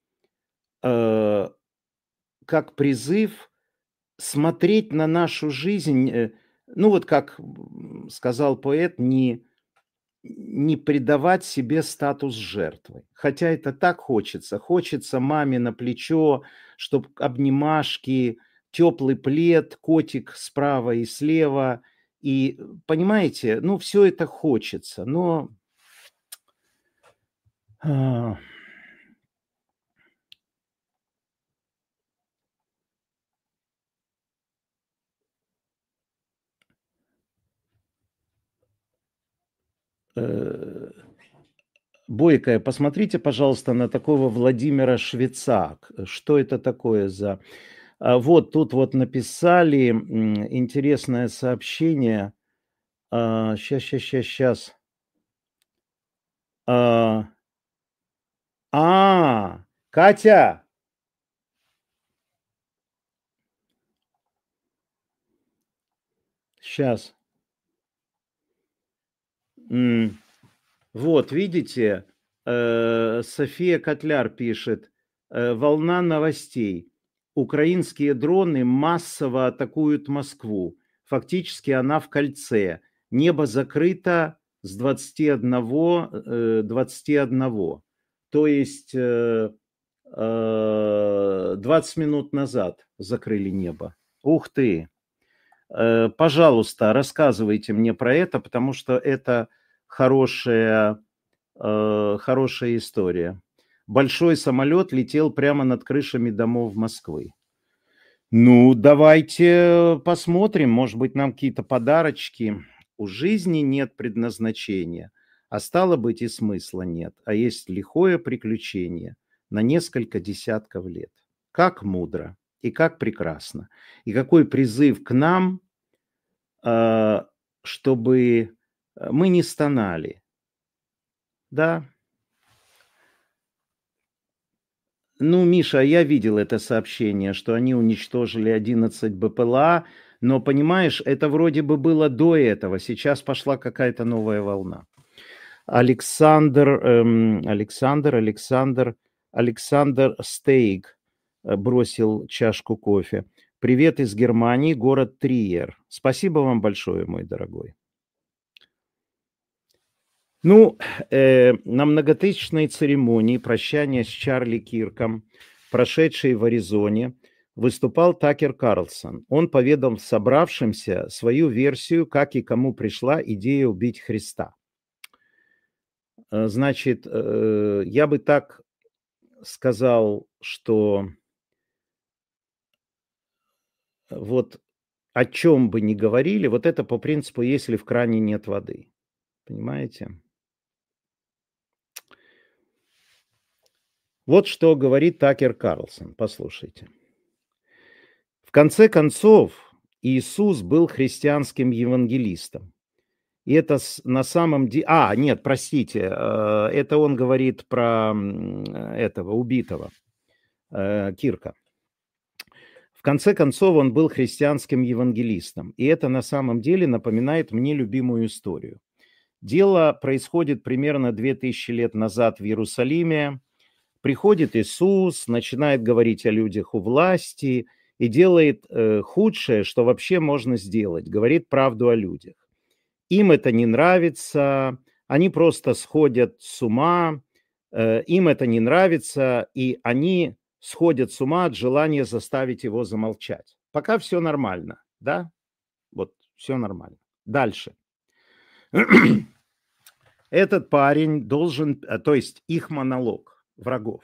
э, как призыв смотреть на нашу жизнь, э, ну вот как м, сказал поэт, не не придавать себе статус жертвы. Хотя это так хочется. Хочется маме на плечо, чтоб обнимашки, теплый плед, котик справа и слева. И понимаете, ну все это хочется, но а, э, Бойкая, посмотрите, пожалуйста, на такого Владимира Швеца. К- Что это такое за... А, вот тут вот написали м, интересное сообщение. Сейчас, сейчас, сейчас, сейчас. А, а, Катя, сейчас. Вот, видите, э, София Котляр пишет, э, волна новостей. Украинские дроны массово атакуют Москву. Фактически она в кольце. Небо закрыто с двадцати одного, э, двадцати одного. То есть э, э, двадцать минут назад закрыли небо. Ух ты! Э, Пожалуйста, рассказывайте мне про это, потому что это хорошая, э, хорошая история. Большой самолет летел прямо над крышами домов Москвы. Ну, давайте посмотрим, может быть, нам какие-то подарочки. У жизни нет предназначения, а стало быть и смысла нет, а есть лихое приключение на несколько десятков лет. Как мудро и как прекрасно. И какой призыв к нам, а, чтобы э, мы не стонали. Да. Ну, Миша, я видел это сообщение, что они уничтожили одиннадцать БПЛА, но, понимаешь, это вроде бы было до этого, сейчас пошла какая-то новая волна. Александр, эм, Александр, Александр, Александр Стейк э, бросил чашку кофе. Привет из Германии, город Триер. Спасибо вам большое, мой дорогой. Ну, э, на многотысячной церемонии прощания с Чарли Кирком, прошедшей в Аризоне, выступал Такер Карлсон. Он поведал собравшимся свою версию, как и кому пришла идея убить Христа. Э, Значит, э, я бы так сказал, что вот о чем бы ни говорили, вот это по принципу, если в кране нет воды. Понимаете? Вот что говорит Такер Карлсон. Послушайте. В конце концов, Иисус был христианским евангелистом. И это с- на самом деле... А, нет, простите, э, это он говорит про м, этого убитого э, Кирка. В конце концов, он был христианским евангелистом. И это на самом деле напоминает мне любимую историю. Дело происходит примерно две тысячи лет назад в Иерусалиме. Приходит Иисус, начинает говорить о людях у власти и делает э, худшее, что вообще можно сделать. Говорит правду о людях. Им это не нравится, они просто сходят с ума, э, им это не нравится, и они сходят с ума от желания заставить его замолчать. Пока все нормально, да? Вот, все нормально. Дальше. Этот парень должен, э, то есть их монолог врагов.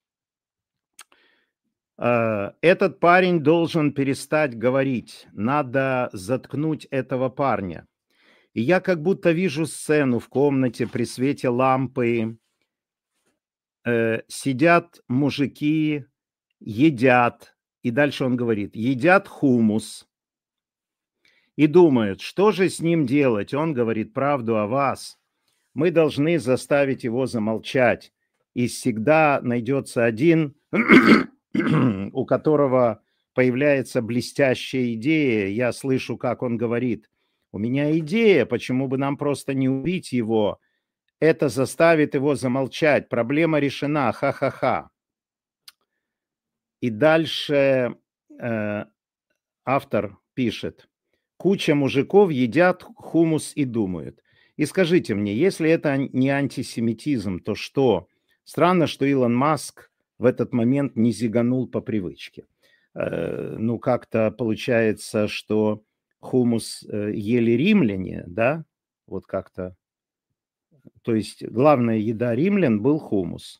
Э, Этот парень должен перестать говорить, надо заткнуть этого парня. И я как будто вижу сцену в комнате при свете лампы. Э, сидят мужики, едят. И дальше он говорит, едят хумус. И думают, что же с ним делать? Он говорит правду о вас. Мы должны заставить его замолчать. И всегда найдется один, у которого появляется блестящая идея. Я слышу, как он говорит, у меня идея, почему бы нам просто не убить его. Это заставит его замолчать. Проблема решена. Ха-ха-ха. И дальше э, автор пишет. Куча мужиков едят хумус и думают. И скажите мне, если это не антисемитизм, то что? Странно, что Илон Маск в этот момент не зиганул по привычке. Э, ну, как-то получается, что хумус э, ели римляне, да? Вот как-то. То есть главная еда римлян был хумус.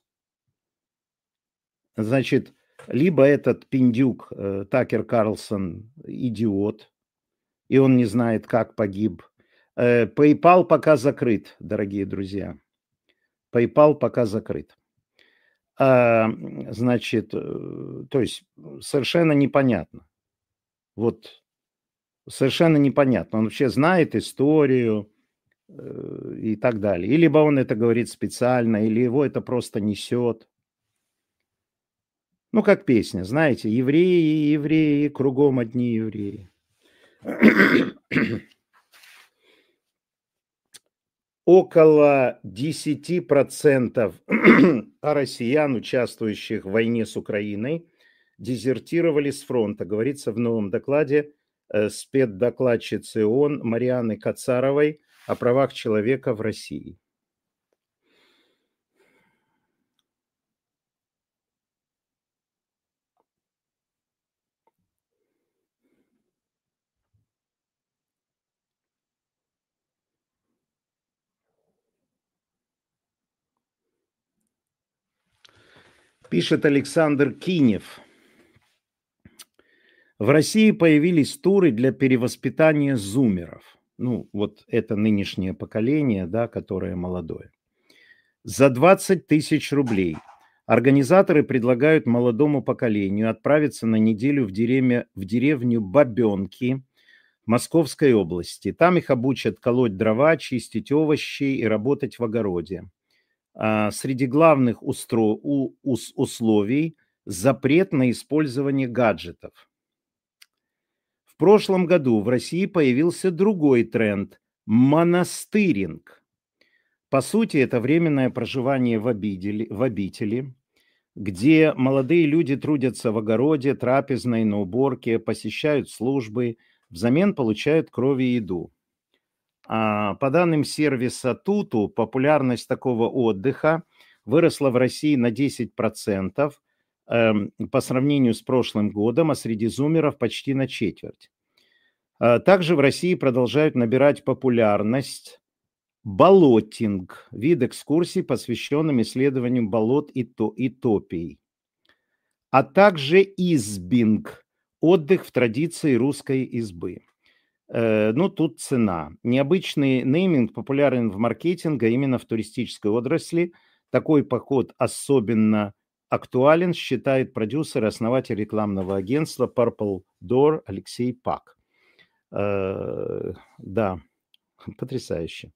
Значит, либо этот пиндюк э, Такер Карлсон идиот, и он не знает, как погиб. Э, PayPal пока закрыт, дорогие друзья. PayPal пока закрыт. А, значит, э, то есть совершенно непонятно. Вот совершенно непонятно. Он вообще знает историю э, и так далее. И либо он это говорит специально, или его это просто несет. Ну, как песня, знаете, евреи, евреи, кругом одни евреи. Около десяти процентов россиян, участвующих в войне с Украиной, дезертировали с фронта, говорится в новом докладе э, спецдокладчицы ООН Марианы Кацаровой о правах человека в России. Пишет Александр Кинев. В России появились туры для перевоспитания зумеров. Ну, вот это нынешнее поколение, да, которое молодое. За двадцать тысяч рублей организаторы предлагают молодому поколению отправиться на неделю в, деревне, в деревню Бабенки Московской области. Там их обучат колоть дрова, чистить овощи и работать в огороде. А среди главных устро... у... ус... условий запрет на использование гаджетов. В прошлом году в России появился другой тренд – монастыринг. По сути, это временное проживание в обители, в обители, где молодые люди трудятся в огороде, трапезной, на уборке, посещают службы, взамен получают кровь и еду. А по данным сервиса Туту, популярность такого отдыха выросла в России на десять процентов э, по сравнению с прошлым годом, а среди зумеров почти на четверть. А также в России продолжают набирать популярность болотинг, вид экскурсий, посвященным исследованию болот и, то, и топий, а также избинг, отдых в традиции русской избы. Э, ну, тут цена. Необычный нейминг популярен в маркетинге, именно в туристической отрасли. Такой поход особенно актуален, считает продюсер и основатель рекламного агентства Purple Door Алексей Пак. Э, да, потрясающе.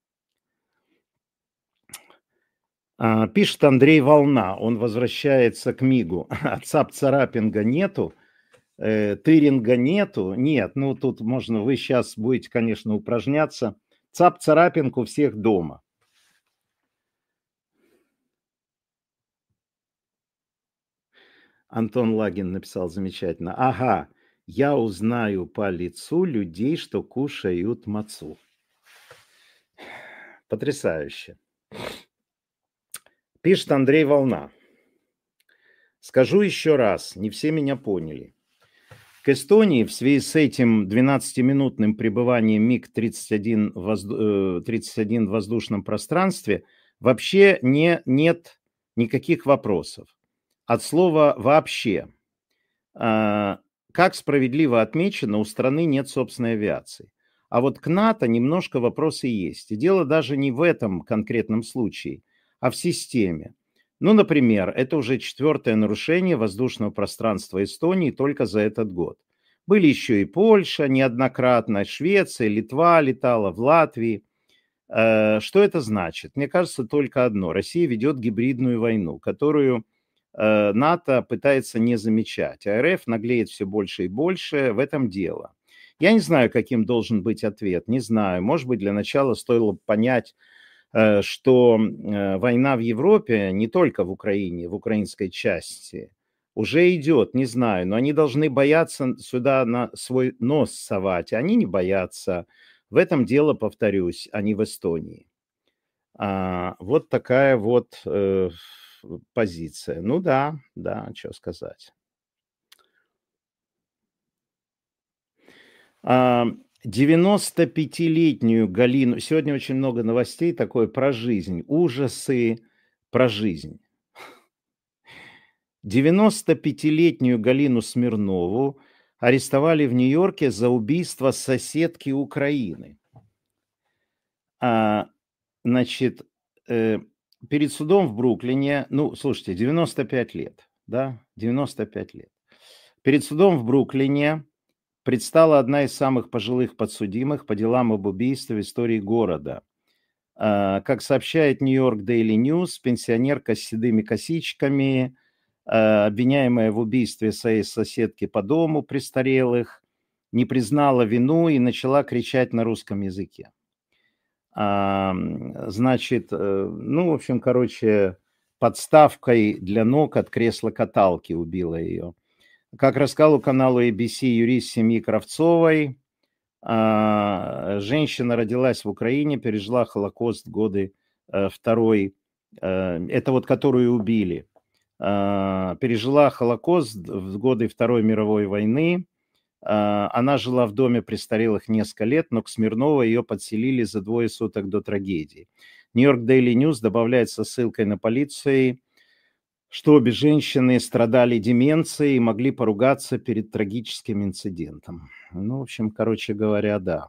А, пишет Андрей Волна, он возвращается к Мигу. А цап-царапинга нету, э, тыринга нету. Нет, ну тут можно, вы сейчас будете, конечно, упражняться. Цап-царапинг у всех дома. Антон Лагин написал замечательно. Ага, я узнаю по лицу людей, что кушают мацу. Потрясающе. Пишет Андрей Волна. Скажу еще раз, не все меня поняли. К Эстонии в связи с этим двенадцатиминутным пребыванием МиГ тридцать один, возду... тридцать один в воздушном пространстве вообще не, нет никаких вопросов. От слова «вообще». Как справедливо отмечено, у страны нет собственной авиации. А вот к НАТО немножко вопросы есть. И дело даже не в этом конкретном случае, а в системе. Ну, например, это уже четвертое нарушение воздушного пространства Эстонии только за этот год. Были еще и Польша неоднократно, Швеция, Литва летала, в Латвии. Что это значит? Мне кажется, только одно. Россия ведет гибридную войну, которую НАТО пытается не замечать. А РФ наглеет все больше и больше, в этом дело. Я не знаю, каким должен быть ответ, не знаю. Может быть, для начала стоило понять, что война в Европе, не только в Украине, в украинской части, уже идет, не знаю, но они должны бояться сюда на свой нос совать. Они не боятся. В этом дело, повторюсь, а не в Эстонии. А, вот такая вот э, позиция. Ну да, да, что сказать. А, девяностопятилетнюю Галину... Сегодня очень много новостей такое про жизнь, ужасы про жизнь. девяностопятилетнюю Галину Смирнову арестовали в Нью-Йорке за убийство соседки Украины. А, значит, э, перед судом в Бруклине, ну, слушайте, девяносто пять лет, да, девяносто пять лет. Перед судом в Бруклине предстала одна из самых пожилых подсудимых по делам об убийстве в истории города. А, как сообщает Нью-Йорк Дейли Ньюс, пенсионерка с седыми косичками, а, обвиняемая в убийстве своей соседки по дому престарелых, не признала вину и начала кричать на русском языке. А, значит, ну, в общем, короче, подставкой для ног от кресла-каталки убила ее. Как рассказал каналу эй би си юрист семьи Кравцовой, женщина родилась в Украине, пережила Холокост в годы Второй, это вот которую убили, пережила Холокост в годы Второй мировой войны. Она жила в доме престарелых несколько лет, но к Смирновой ее подселили за двое суток до трагедии. Нью-Йорк Дейли Ньюс добавляет со ссылкой на полицию, что обе женщины страдали деменцией и могли поругаться перед трагическим инцидентом. Ну, в общем, короче говоря, да.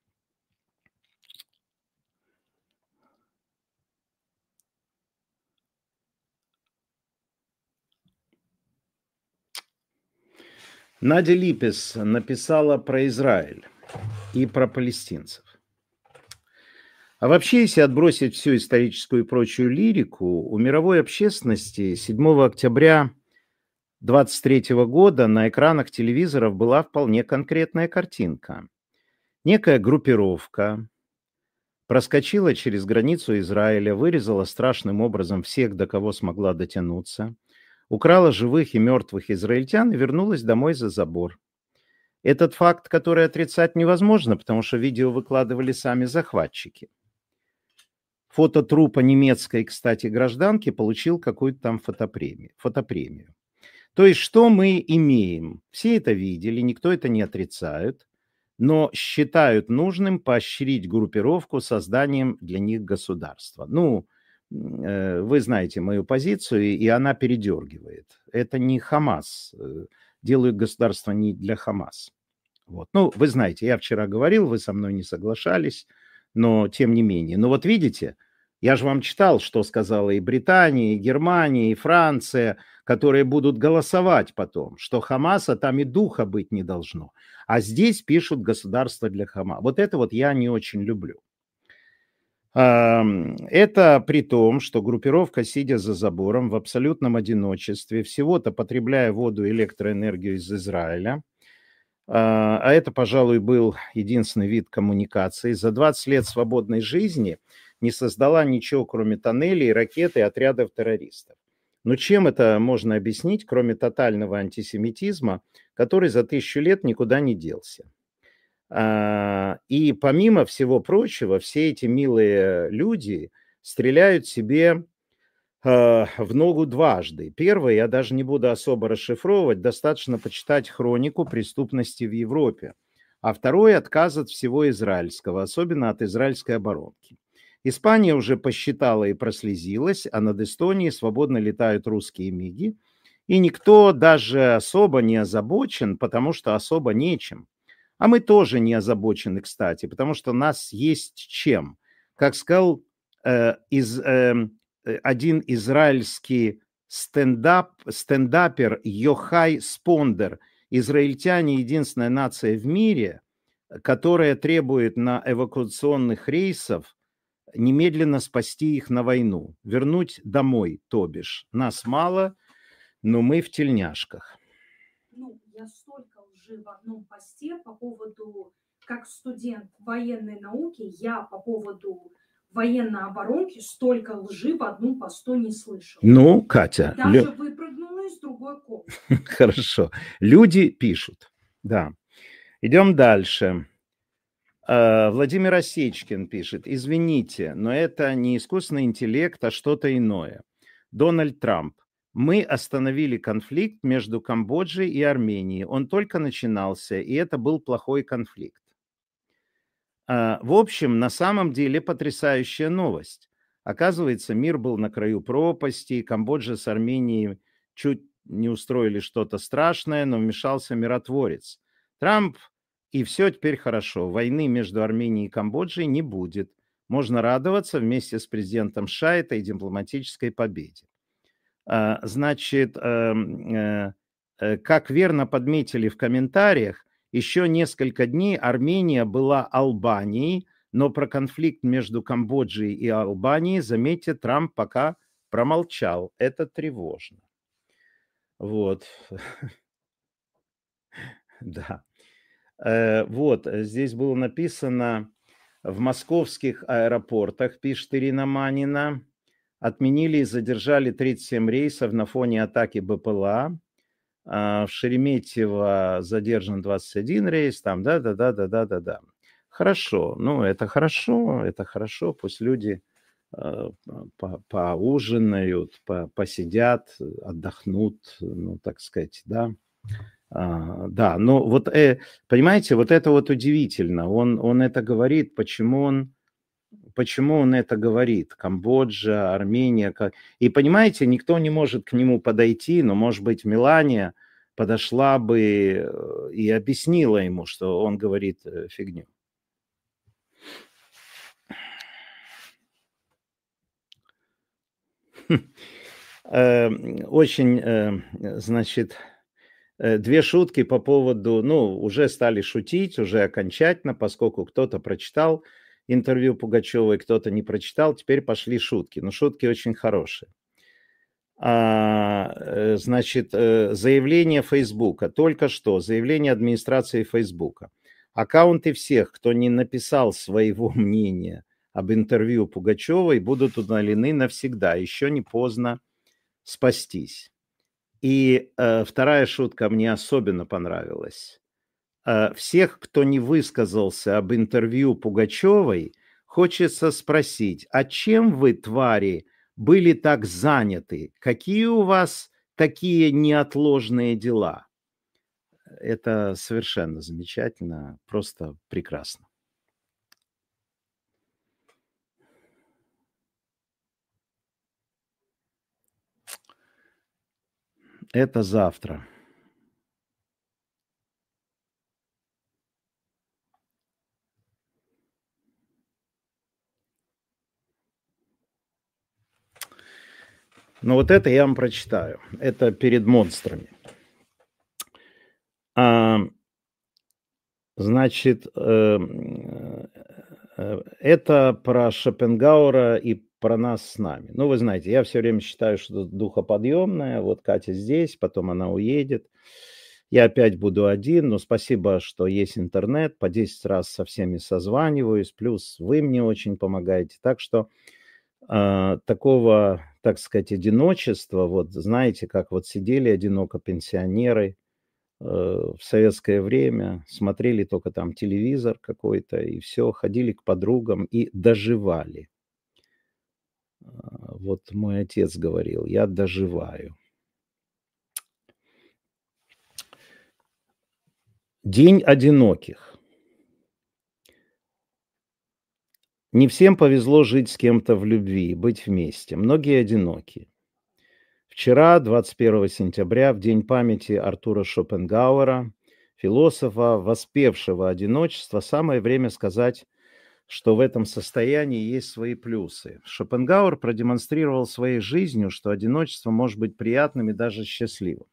Надя Липес написала про Израиль и про палестинцев. А вообще, если отбросить всю историческую и прочую лирику, у мировой общественности седьмого октября двадцать третьего года на экранах телевизоров была вполне конкретная картинка. Некая группировка проскочила через границу Израиля, вырезала страшным образом всех, до кого смогла дотянуться, украла живых и мертвых израильтян и вернулась домой за забор. Этот факт, который отрицать невозможно, потому что видео выкладывали сами захватчики. Фото трупа немецкой, кстати, гражданки получил какую-то там фотопремию. фотопремию. То есть что мы имеем? Все это видели, никто это не отрицает, но считают нужным поощрить группировку созданием для них государства. Ну, вы знаете мою позицию, и она передергивает. Это не Хамас. Делают государство не для Хамас. Вот. Ну, вы знаете, я вчера говорил, вы со мной не соглашались, но тем не менее. Но вот видите, Я же вам читал, что сказала и Британия, и Германия, и Франция, которые будут голосовать потом, что Хамаса там и духа быть не должно. А здесь пишут «государство для Хамаса». Вот это вот я не очень люблю. Это при том, что группировка, сидя за забором в абсолютном одиночестве, всего-то потребляя воду и электроэнергию из Израиля, а это, пожалуй, был единственный вид коммуникации, за двадцать лет свободной жизни не создала ничего, кроме тоннелей, ракет и отрядов террористов. Но чем это можно объяснить, кроме тотального антисемитизма, который за тысячу лет никуда не делся? И помимо всего прочего, все эти милые люди стреляют себе в ногу дважды. Первое, я даже не буду особо расшифровывать, достаточно почитать хронику преступности в Европе. А второе, отказ от всего израильского, особенно от израильской оборонки. Испания уже посчитала и прослезилась, а над Эстонией свободно летают русские миги. И никто даже особо не озабочен, потому что особо нечем. А мы тоже не озабочены, кстати, потому что нас есть чем. Как сказал э, из, э, один израильский стендап, стендапер Йохай Спондер, израильтяне единственная нация в мире, которая требует на эвакуационных рейсах немедленно спасти их на войну, вернуть домой, то бишь. Нас мало, но мы в тельняшках. Ну, я столько лжи в одном посте по поводу, как студент военной науки, я по поводу военной оборонки столько лжи в одном посту не слышала. Ну, Катя. Даже лю... выпрыгнула из другой комнаты. Хорошо. Люди пишут. Да. Идем дальше. Владимир Осечкин пишет. Извините, но это не искусственный интеллект, а что-то иное. Дональд Трамп. Мы остановили конфликт между Камбоджей и Арменией. Он только начинался, и это был плохой конфликт. В общем, на самом деле потрясающая новость. Оказывается, мир был на краю пропасти, Камбоджа с Арменией чуть не устроили что-то страшное, но вмешался миротворец. Трамп, и все теперь хорошо. Войны между Арменией и Камбоджей не будет. Можно радоваться вместе с президентом США этой дипломатической победе. Значит, как верно подметили в комментариях, еще несколько дней Армения была Албанией, но про конфликт между Камбоджей и Албанией, заметьте, Трамп пока промолчал. Это тревожно. Вот. Да. Вот, здесь было написано: в московских аэропортах, пишет Ирина Манина, отменили и задержали тридцать семь рейсов на фоне атаки БПЛА. В Шереметьево задержан двадцать один рейс, там, да-да-да-да-да-да-да. Хорошо, ну, это хорошо, это хорошо, пусть люди э, по поужинают, по посидят, отдохнут, ну, так сказать, да. А, да, но вот, э, понимаете, вот это вот удивительно, он, он это говорит, почему он, почему он это говорит, Камбоджа, Армения, как... и понимаете, никто не может к нему подойти, но, может быть, Мелания подошла бы и объяснила ему, что он говорит фигню. Очень, значит, две шутки по поводу, ну, уже стали шутить, уже окончательно, поскольку кто-то прочитал интервью Пугачевой, кто-то не прочитал, теперь пошли шутки, но шутки очень хорошие. А, значит, заявление Фейсбука, только что, заявление администрации Фейсбука. Аккаунты всех, кто не написал своего мнения об интервью Пугачевой, будут удалены навсегда, еще не поздно спастись. И э, вторая шутка мне особенно понравилась. Э, всех, кто не высказался об интервью Пугачевой, хочется спросить, а чем вы, твари, были так заняты? Какие у вас такие неотложные дела? Это совершенно замечательно, просто прекрасно. Это завтра. Но вот это я вам прочитаю. Это перед монстрами. А, значит, эм, э, это про Шопенгауэра и про нас с нами. Ну, вы знаете, я все время считаю, что это духоподъемное. Вот Катя здесь, потом она уедет. Я опять буду один, но спасибо, что есть интернет. По десять раз со всеми созваниваюсь, плюс вы мне очень помогаете. Так что а, такого, так сказать, одиночества, вот знаете, как вот сидели одиноко пенсионеры э, в советское время, смотрели только там телевизор какой-то и все, ходили к подругам и доживали. А, Вот мой отец говорил, я доживаю. День одиноких. Не всем повезло жить с кем-то в любви и быть вместе. Многие одиноки. Вчера, двадцать первого сентября, в день памяти Артура Шопенгауэра, философа, воспевшего одиночество, самое время сказать, что в этом состоянии есть свои плюсы. Шопенгауэр продемонстрировал своей жизнью, что одиночество может быть приятным и даже счастливым.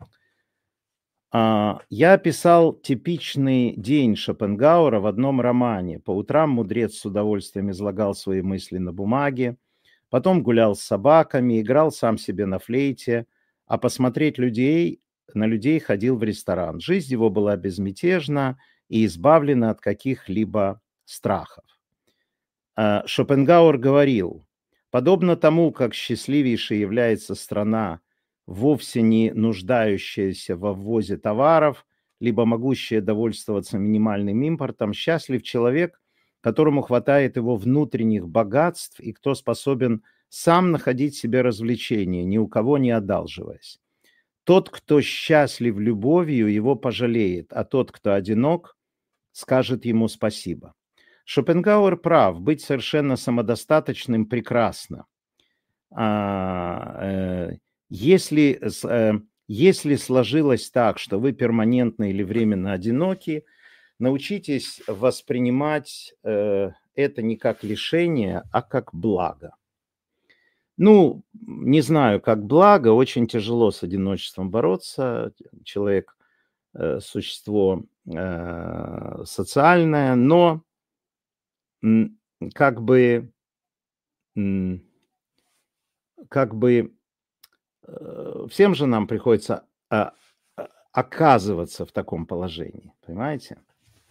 А, Я описал типичный день Шопенгауэра в одном романе. По утрам мудрец с удовольствием излагал свои мысли на бумаге, потом гулял с собаками, играл сам себе на флейте, а посмотреть людей, на людей ходил в ресторан. Жизнь его была безмятежна и избавлена от каких-либо страхов. А, Шопенгауэр говорил, подобно тому, как счастливейшей является страна, вовсе не нуждающаяся во ввозе товаров, либо могущая довольствоваться минимальным импортом, счастлив человек, которому хватает его внутренних богатств и кто способен сам находить себе развлечения, ни у кого не одалживаясь. Тот, кто счастлив любовью, его пожалеет, а тот, кто одинок, скажет ему спасибо. Шопенгауэр прав, быть совершенно самодостаточным прекрасно. А, э, если, с- э, если сложилось так, что вы перманентно или временно одиноки, научитесь воспринимать э, это не как лишение, а как благо. Ну, не знаю, как благо, очень тяжело с одиночеством бороться. Человек э, существо э, социальное, но м, как бы, м, как бы э, всем же нам приходится а, а, оказываться в таком положении, понимаете?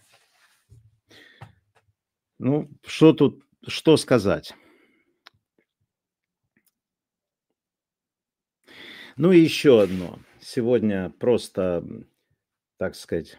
Ну, что тут, что сказать? Ну и еще одно. Сегодня просто, м, так сказать,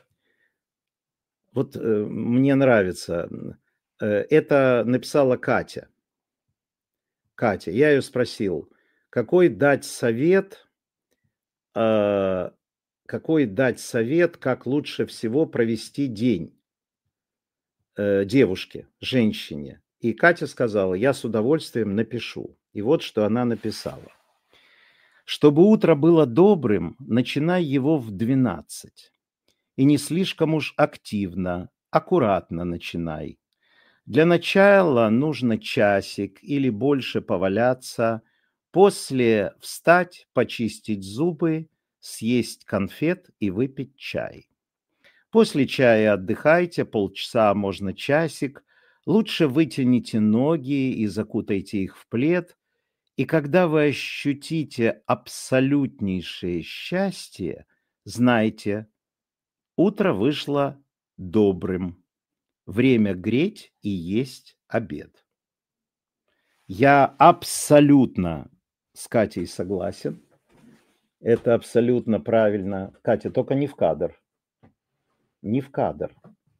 вот э, мне нравится. м, э, Это написала Катя. Катя, я ее спросил, какой дать совет, а, какой дать совет, как лучше всего провести день э, девушке, женщине. И Катя сказала, я с удовольствием напишу. И вот что она написала. Чтобы утро было добрым, начинай его в двенадцать. И не слишком уж активно, аккуратно начинай. Для начала нужно часик или больше поваляться, после встать, почистить зубы, съесть конфет и выпить чай. После чая отдыхайте, полчаса, можно часик. Лучше вытяните ноги и закутайте их в плед. И когда вы ощутите абсолютнейшее счастье, знайте, утро вышло добрым. Время греть и есть обед. Я абсолютно с Катей согласен. Это абсолютно правильно. Катя, только не в кадр. Не в кадр.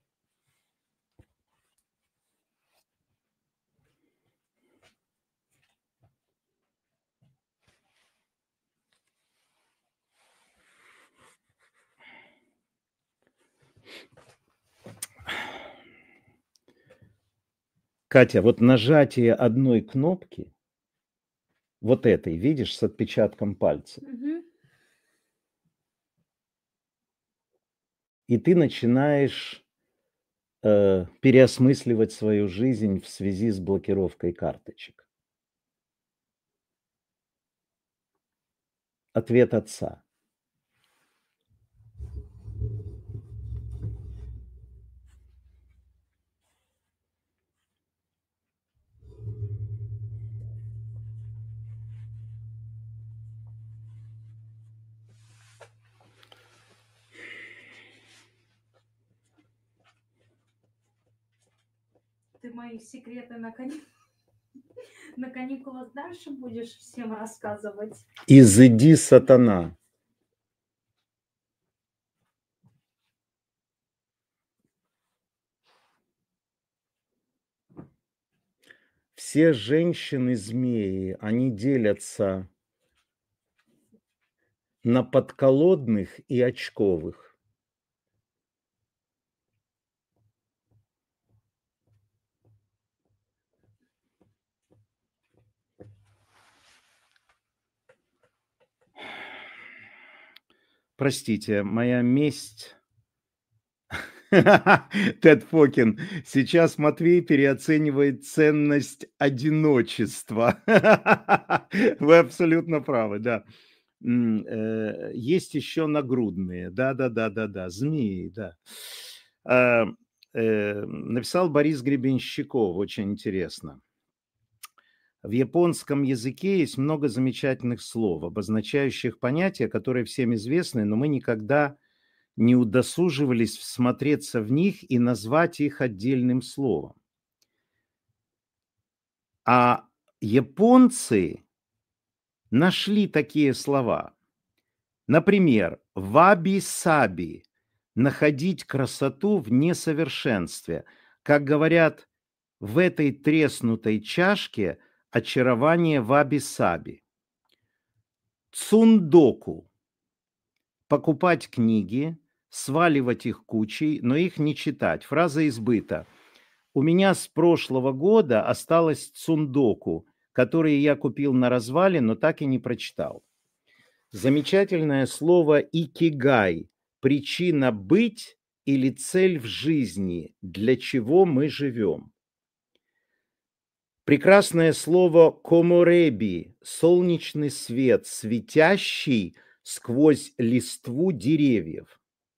Катя, вот нажатие одной кнопки, вот этой, видишь, с отпечатком пальца, Мгм. и ты начинаешь э, переосмысливать свою жизнь в связи с блокировкой карточек. Ответ отца. Ты мои секреты на кани... на каникулах дальше будешь всем рассказывать? Изыди, сатана. Все женщины-змеи, они делятся на подколодных и очковых. Простите, моя месть... Тед Фокин, сейчас Матвей переоценивает ценность одиночества. Вы абсолютно правы, да. М, э, Есть еще нагрудные, да-да-да-да-да, змеи, да. А, э, Написал Борис Гребенщиков, очень интересно. В японском языке есть много замечательных слов, обозначающих понятия, которые всем известны, но мы никогда не удосуживались всмотреться в них и назвать их отдельным словом. А японцы нашли такие слова. Например, ваби-саби – находить красоту в несовершенстве. Как говорят, в этой треснутой чашке очарование ваби-саби. Цундоку – покупать книги, сваливать их кучей, но их не читать. Фраза избыта. У меня с прошлого года осталось цундоку, который я купил на развале, но так и не прочитал. Замечательное слово икигай – причина быть или цель в жизни, для чего мы живем. Прекрасное слово комореби – солнечный свет, светящий сквозь листву деревьев.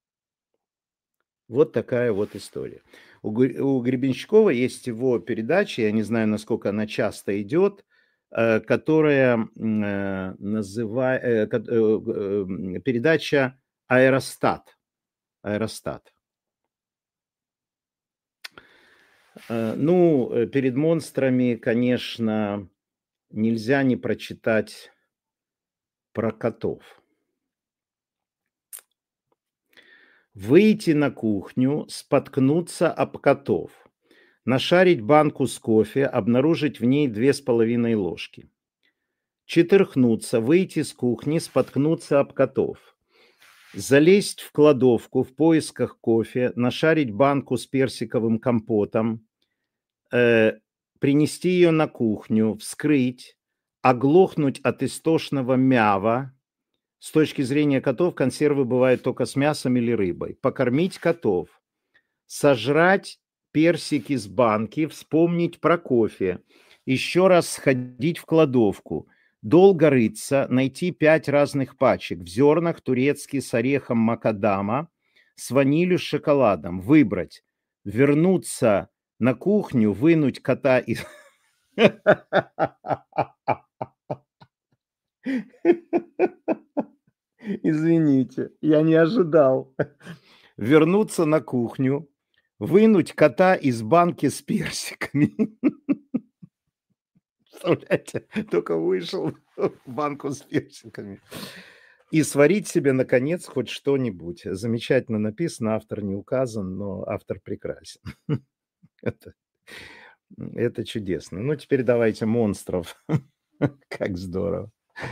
Вот такая вот история. У Гребенщикова есть его передача, я не знаю, насколько она часто идет, которая называется передача «Аэростат». Аэростат. Ну, перед монстрами, конечно, нельзя не прочитать про котов. Выйти на кухню, споткнуться об котов, нашарить банку с кофе, обнаружить в ней две с половиной ложки. Четырхнуться, выйти с кухни, споткнуться об котов. Залезть в кладовку в поисках кофе, нашарить банку с персиковым компотом, э, принести ее на кухню, вскрыть, оглохнуть от истошного мява. С точки зрения котов консервы бывают только с мясом или рыбой. Покормить котов, сожрать персик из банки, вспомнить про кофе, еще раз сходить в кладовку, долго рыться, найти пять разных пачек в зернах, турецкий с орехом макадама, с ванилью, с шоколадом, выбрать, вернуться на кухню, вынуть кота из... Извините, я не ожидал. Вернуться на кухню, вынуть кота из банки с персиками. Представляете, только вышел в банку с персиками. И сварить себе, наконец, хоть что-нибудь. Замечательно написано, автор не указан, но автор прекрасен. Это, это чудесно. Ну, теперь давайте монстров. Как здорово.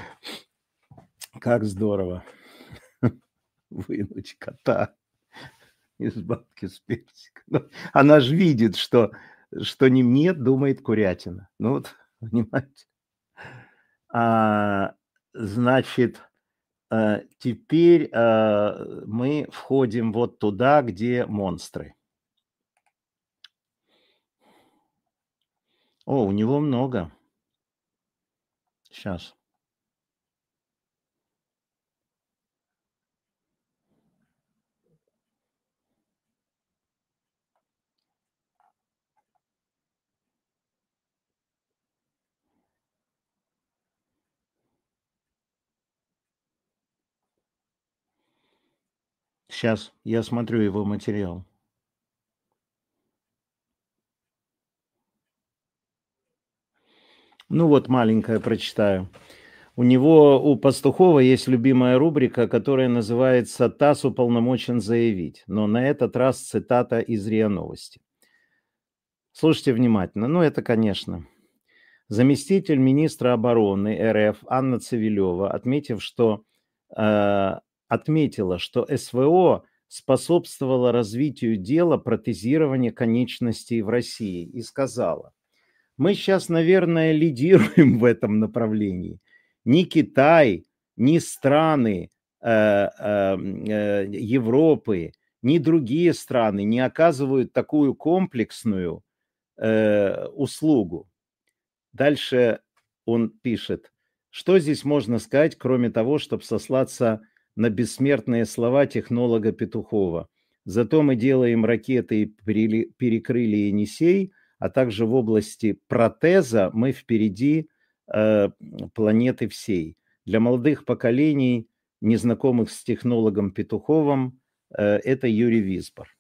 Как здорово. Вынуть кота из банки с персиком. Она же видит, что, что не нет, думает курятина. Ну вот, понимаете. А, значит, а, теперь а, мы входим вот туда, где монстры. О, у него много. Сейчас. Сейчас я смотрю его материал. Ну вот маленькое прочитаю. У него, у Пастухова есть любимая рубрика, которая называется «ТАСС уполномочен заявить», но на этот раз цитата из РИА Новости. Слушайте внимательно. Ну, это, конечно. Заместитель министра обороны РФ Анна Цивилева, отметив, что, э, отметила, что СВО способствовало развитию дела протезирования конечностей в России и сказала: мы сейчас, наверное, лидируем в этом направлении. Ни Китай, ни страны э, э, э, Европы, ни другие страны не оказывают такую комплексную э, услугу. Дальше он пишет, что здесь можно сказать, кроме того, чтобы сослаться на бессмертные слова технолога Петухова. Зато мы делаем ракеты и перекрыли Енисей, а также в области протеза мы впереди э, планеты всей. Для молодых поколений, незнакомых с технологом Петуховым, э, это Юрий Висбор.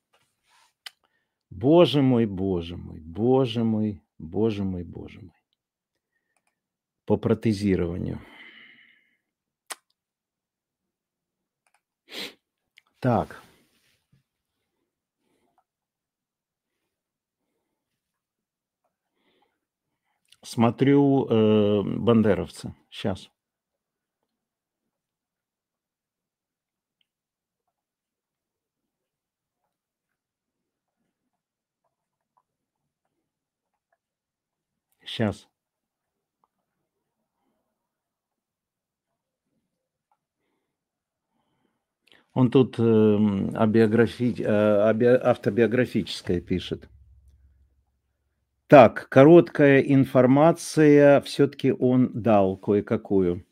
Боже мой, боже мой, боже мой, боже мой, боже мой. По протезированию. Так. Смотрю э, бандеровцы. Сейчас. Сейчас. Он тут э, о биографи... э, о би... автобиографическое пишет. Так, короткая информация все-таки он дал кое-какую.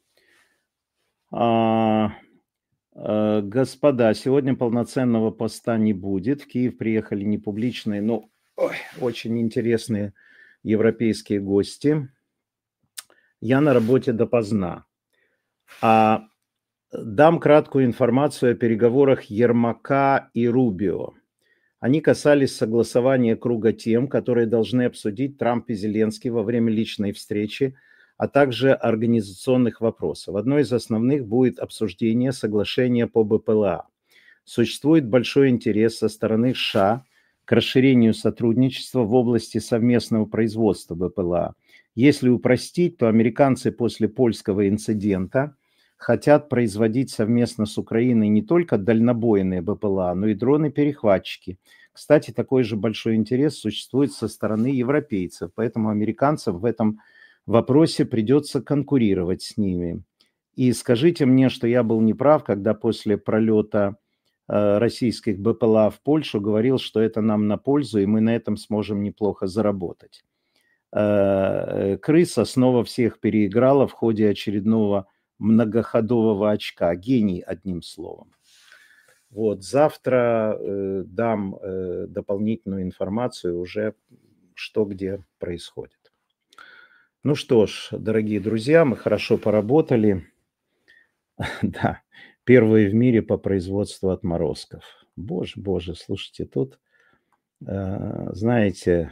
А, а, господа, сегодня полноценного поста не будет. В Киев приехали непубличные, но ой, очень интересные европейские гости. Я на работе допоздна. А дам краткую информацию о переговорах Ермака и Рубио. Они касались согласования круга тем, которые должны обсудить Трамп и Зеленский во время личной встречи, а также организационных вопросов. Одной из основных будет обсуждение соглашения по БПЛА. Существует большой интерес со стороны США к расширению сотрудничества в области совместного производства БПЛА. Если упростить, то американцы после польского инцидента хотят производить совместно с Украиной не только дальнобойные БПЛА, но и дроны-перехватчики. Кстати, такой же большой интерес существует со стороны европейцев, поэтому американцам в этом вопросе придется конкурировать с ними. И скажите мне, что я был неправ, когда после пролета э, российских БПЛА в Польшу говорил, что это нам на пользу, и мы на этом сможем неплохо заработать. Э, крыса снова всех переиграла в ходе очередного многоходового очка. Гений, одним словом. Вот, завтра э, дам э, дополнительную информацию уже, что где происходит. Ну что ж, дорогие друзья, мы хорошо поработали. Да, первые в мире по производству отморозков. Боже, боже, слушайте, тут, э, знаете,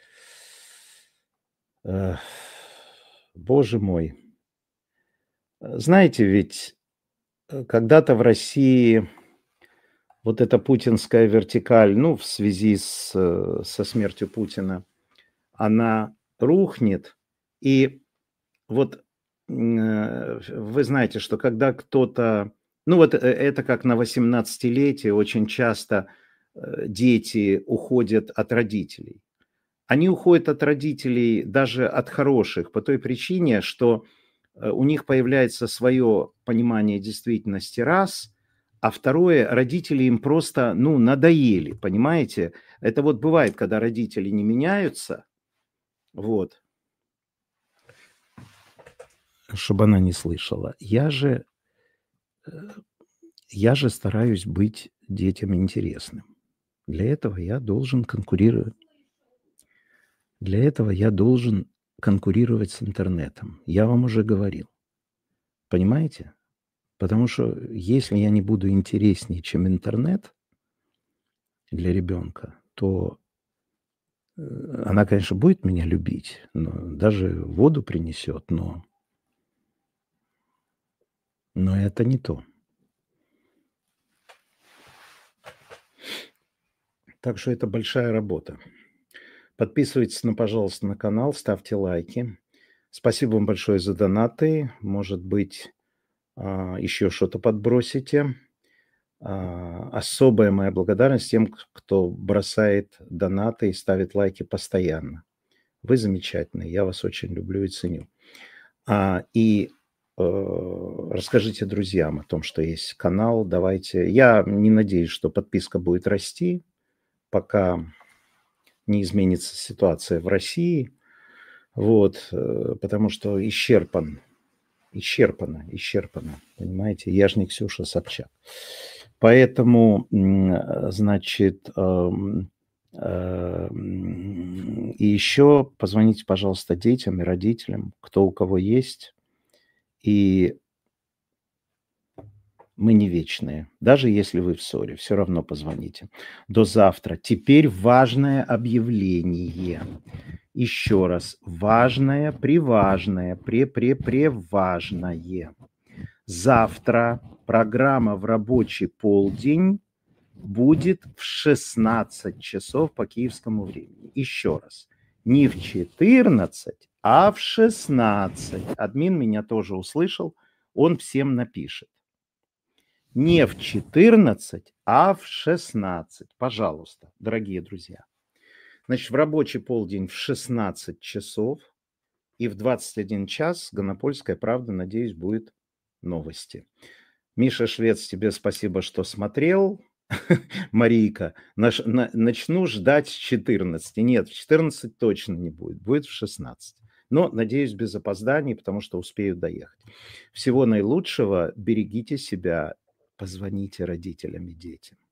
э, боже мой, знаете, ведь когда-то в России вот эта путинская вертикаль, ну, в связи с, со смертью Путина, она рухнет. И вот вы знаете, что когда кто-то... Ну, вот это как на восемнадцатилетие очень часто дети уходят от родителей. Они уходят от родителей даже от хороших по той причине, что у них появляется свое понимание действительности раз, а второе, родители им просто, ну, надоели, понимаете? Это вот бывает, когда родители не меняются, вот. Чтобы она не слышала. Я же, я же стараюсь быть детям интересным. Для этого я должен конкурировать. Для этого я должен конкурировать с интернетом. Я вам уже говорил. Понимаете? Потому что если я не буду интереснее, чем интернет для ребенка, то э, она, конечно, будет меня любить, но даже воду принесет, но но это не то. Так что это большая работа. Подписывайтесь, на, пожалуйста, на канал, ставьте лайки. Спасибо вам большое за донаты. Может быть, а, еще что-то подбросите. А, особая моя благодарность тем, к- кто бросает донаты и ставит лайки постоянно. Вы замечательные, я вас очень люблю и ценю. А, и э, расскажите друзьям о том, что есть канал. Давайте. Я не надеюсь, что подписка будет расти, пока не изменится ситуация в России. Вот, э, потому что исчерпан, исчерпано, исчерпано, понимаете? Я же не Ксюша Собчак. Поэтому, м, э, значит, эм, эм, и еще позвоните, пожалуйста, детям и родителям, кто у кого есть. И мы не вечные. Даже если вы в ссоре, все равно позвоните. До завтра. Теперь важное объявление. Еще раз. Важное, приважное, пре-пре-преважное. Завтра программа в рабочий полдень будет в шестнадцать часов по киевскому времени. Еще раз. Не в четырнадцать, а в шестнадцать. Админ меня тоже услышал. Он всем напишет. Не в четырнадцать, а в шестнадцать. Пожалуйста, дорогие друзья. Значит, в рабочий полдень в шестнадцать часов и в двадцать один час Гонопольская правда, надеюсь, будет новости. Миша Швец, тебе спасибо, что смотрел. Марийка, наш, на, начну ждать с четырнадцати. Нет, в четырнадцать точно не будет, будет в шестнадцать. Но, надеюсь, без опозданий, потому что успею доехать. Всего наилучшего, берегите себя, позвоните родителям и детям.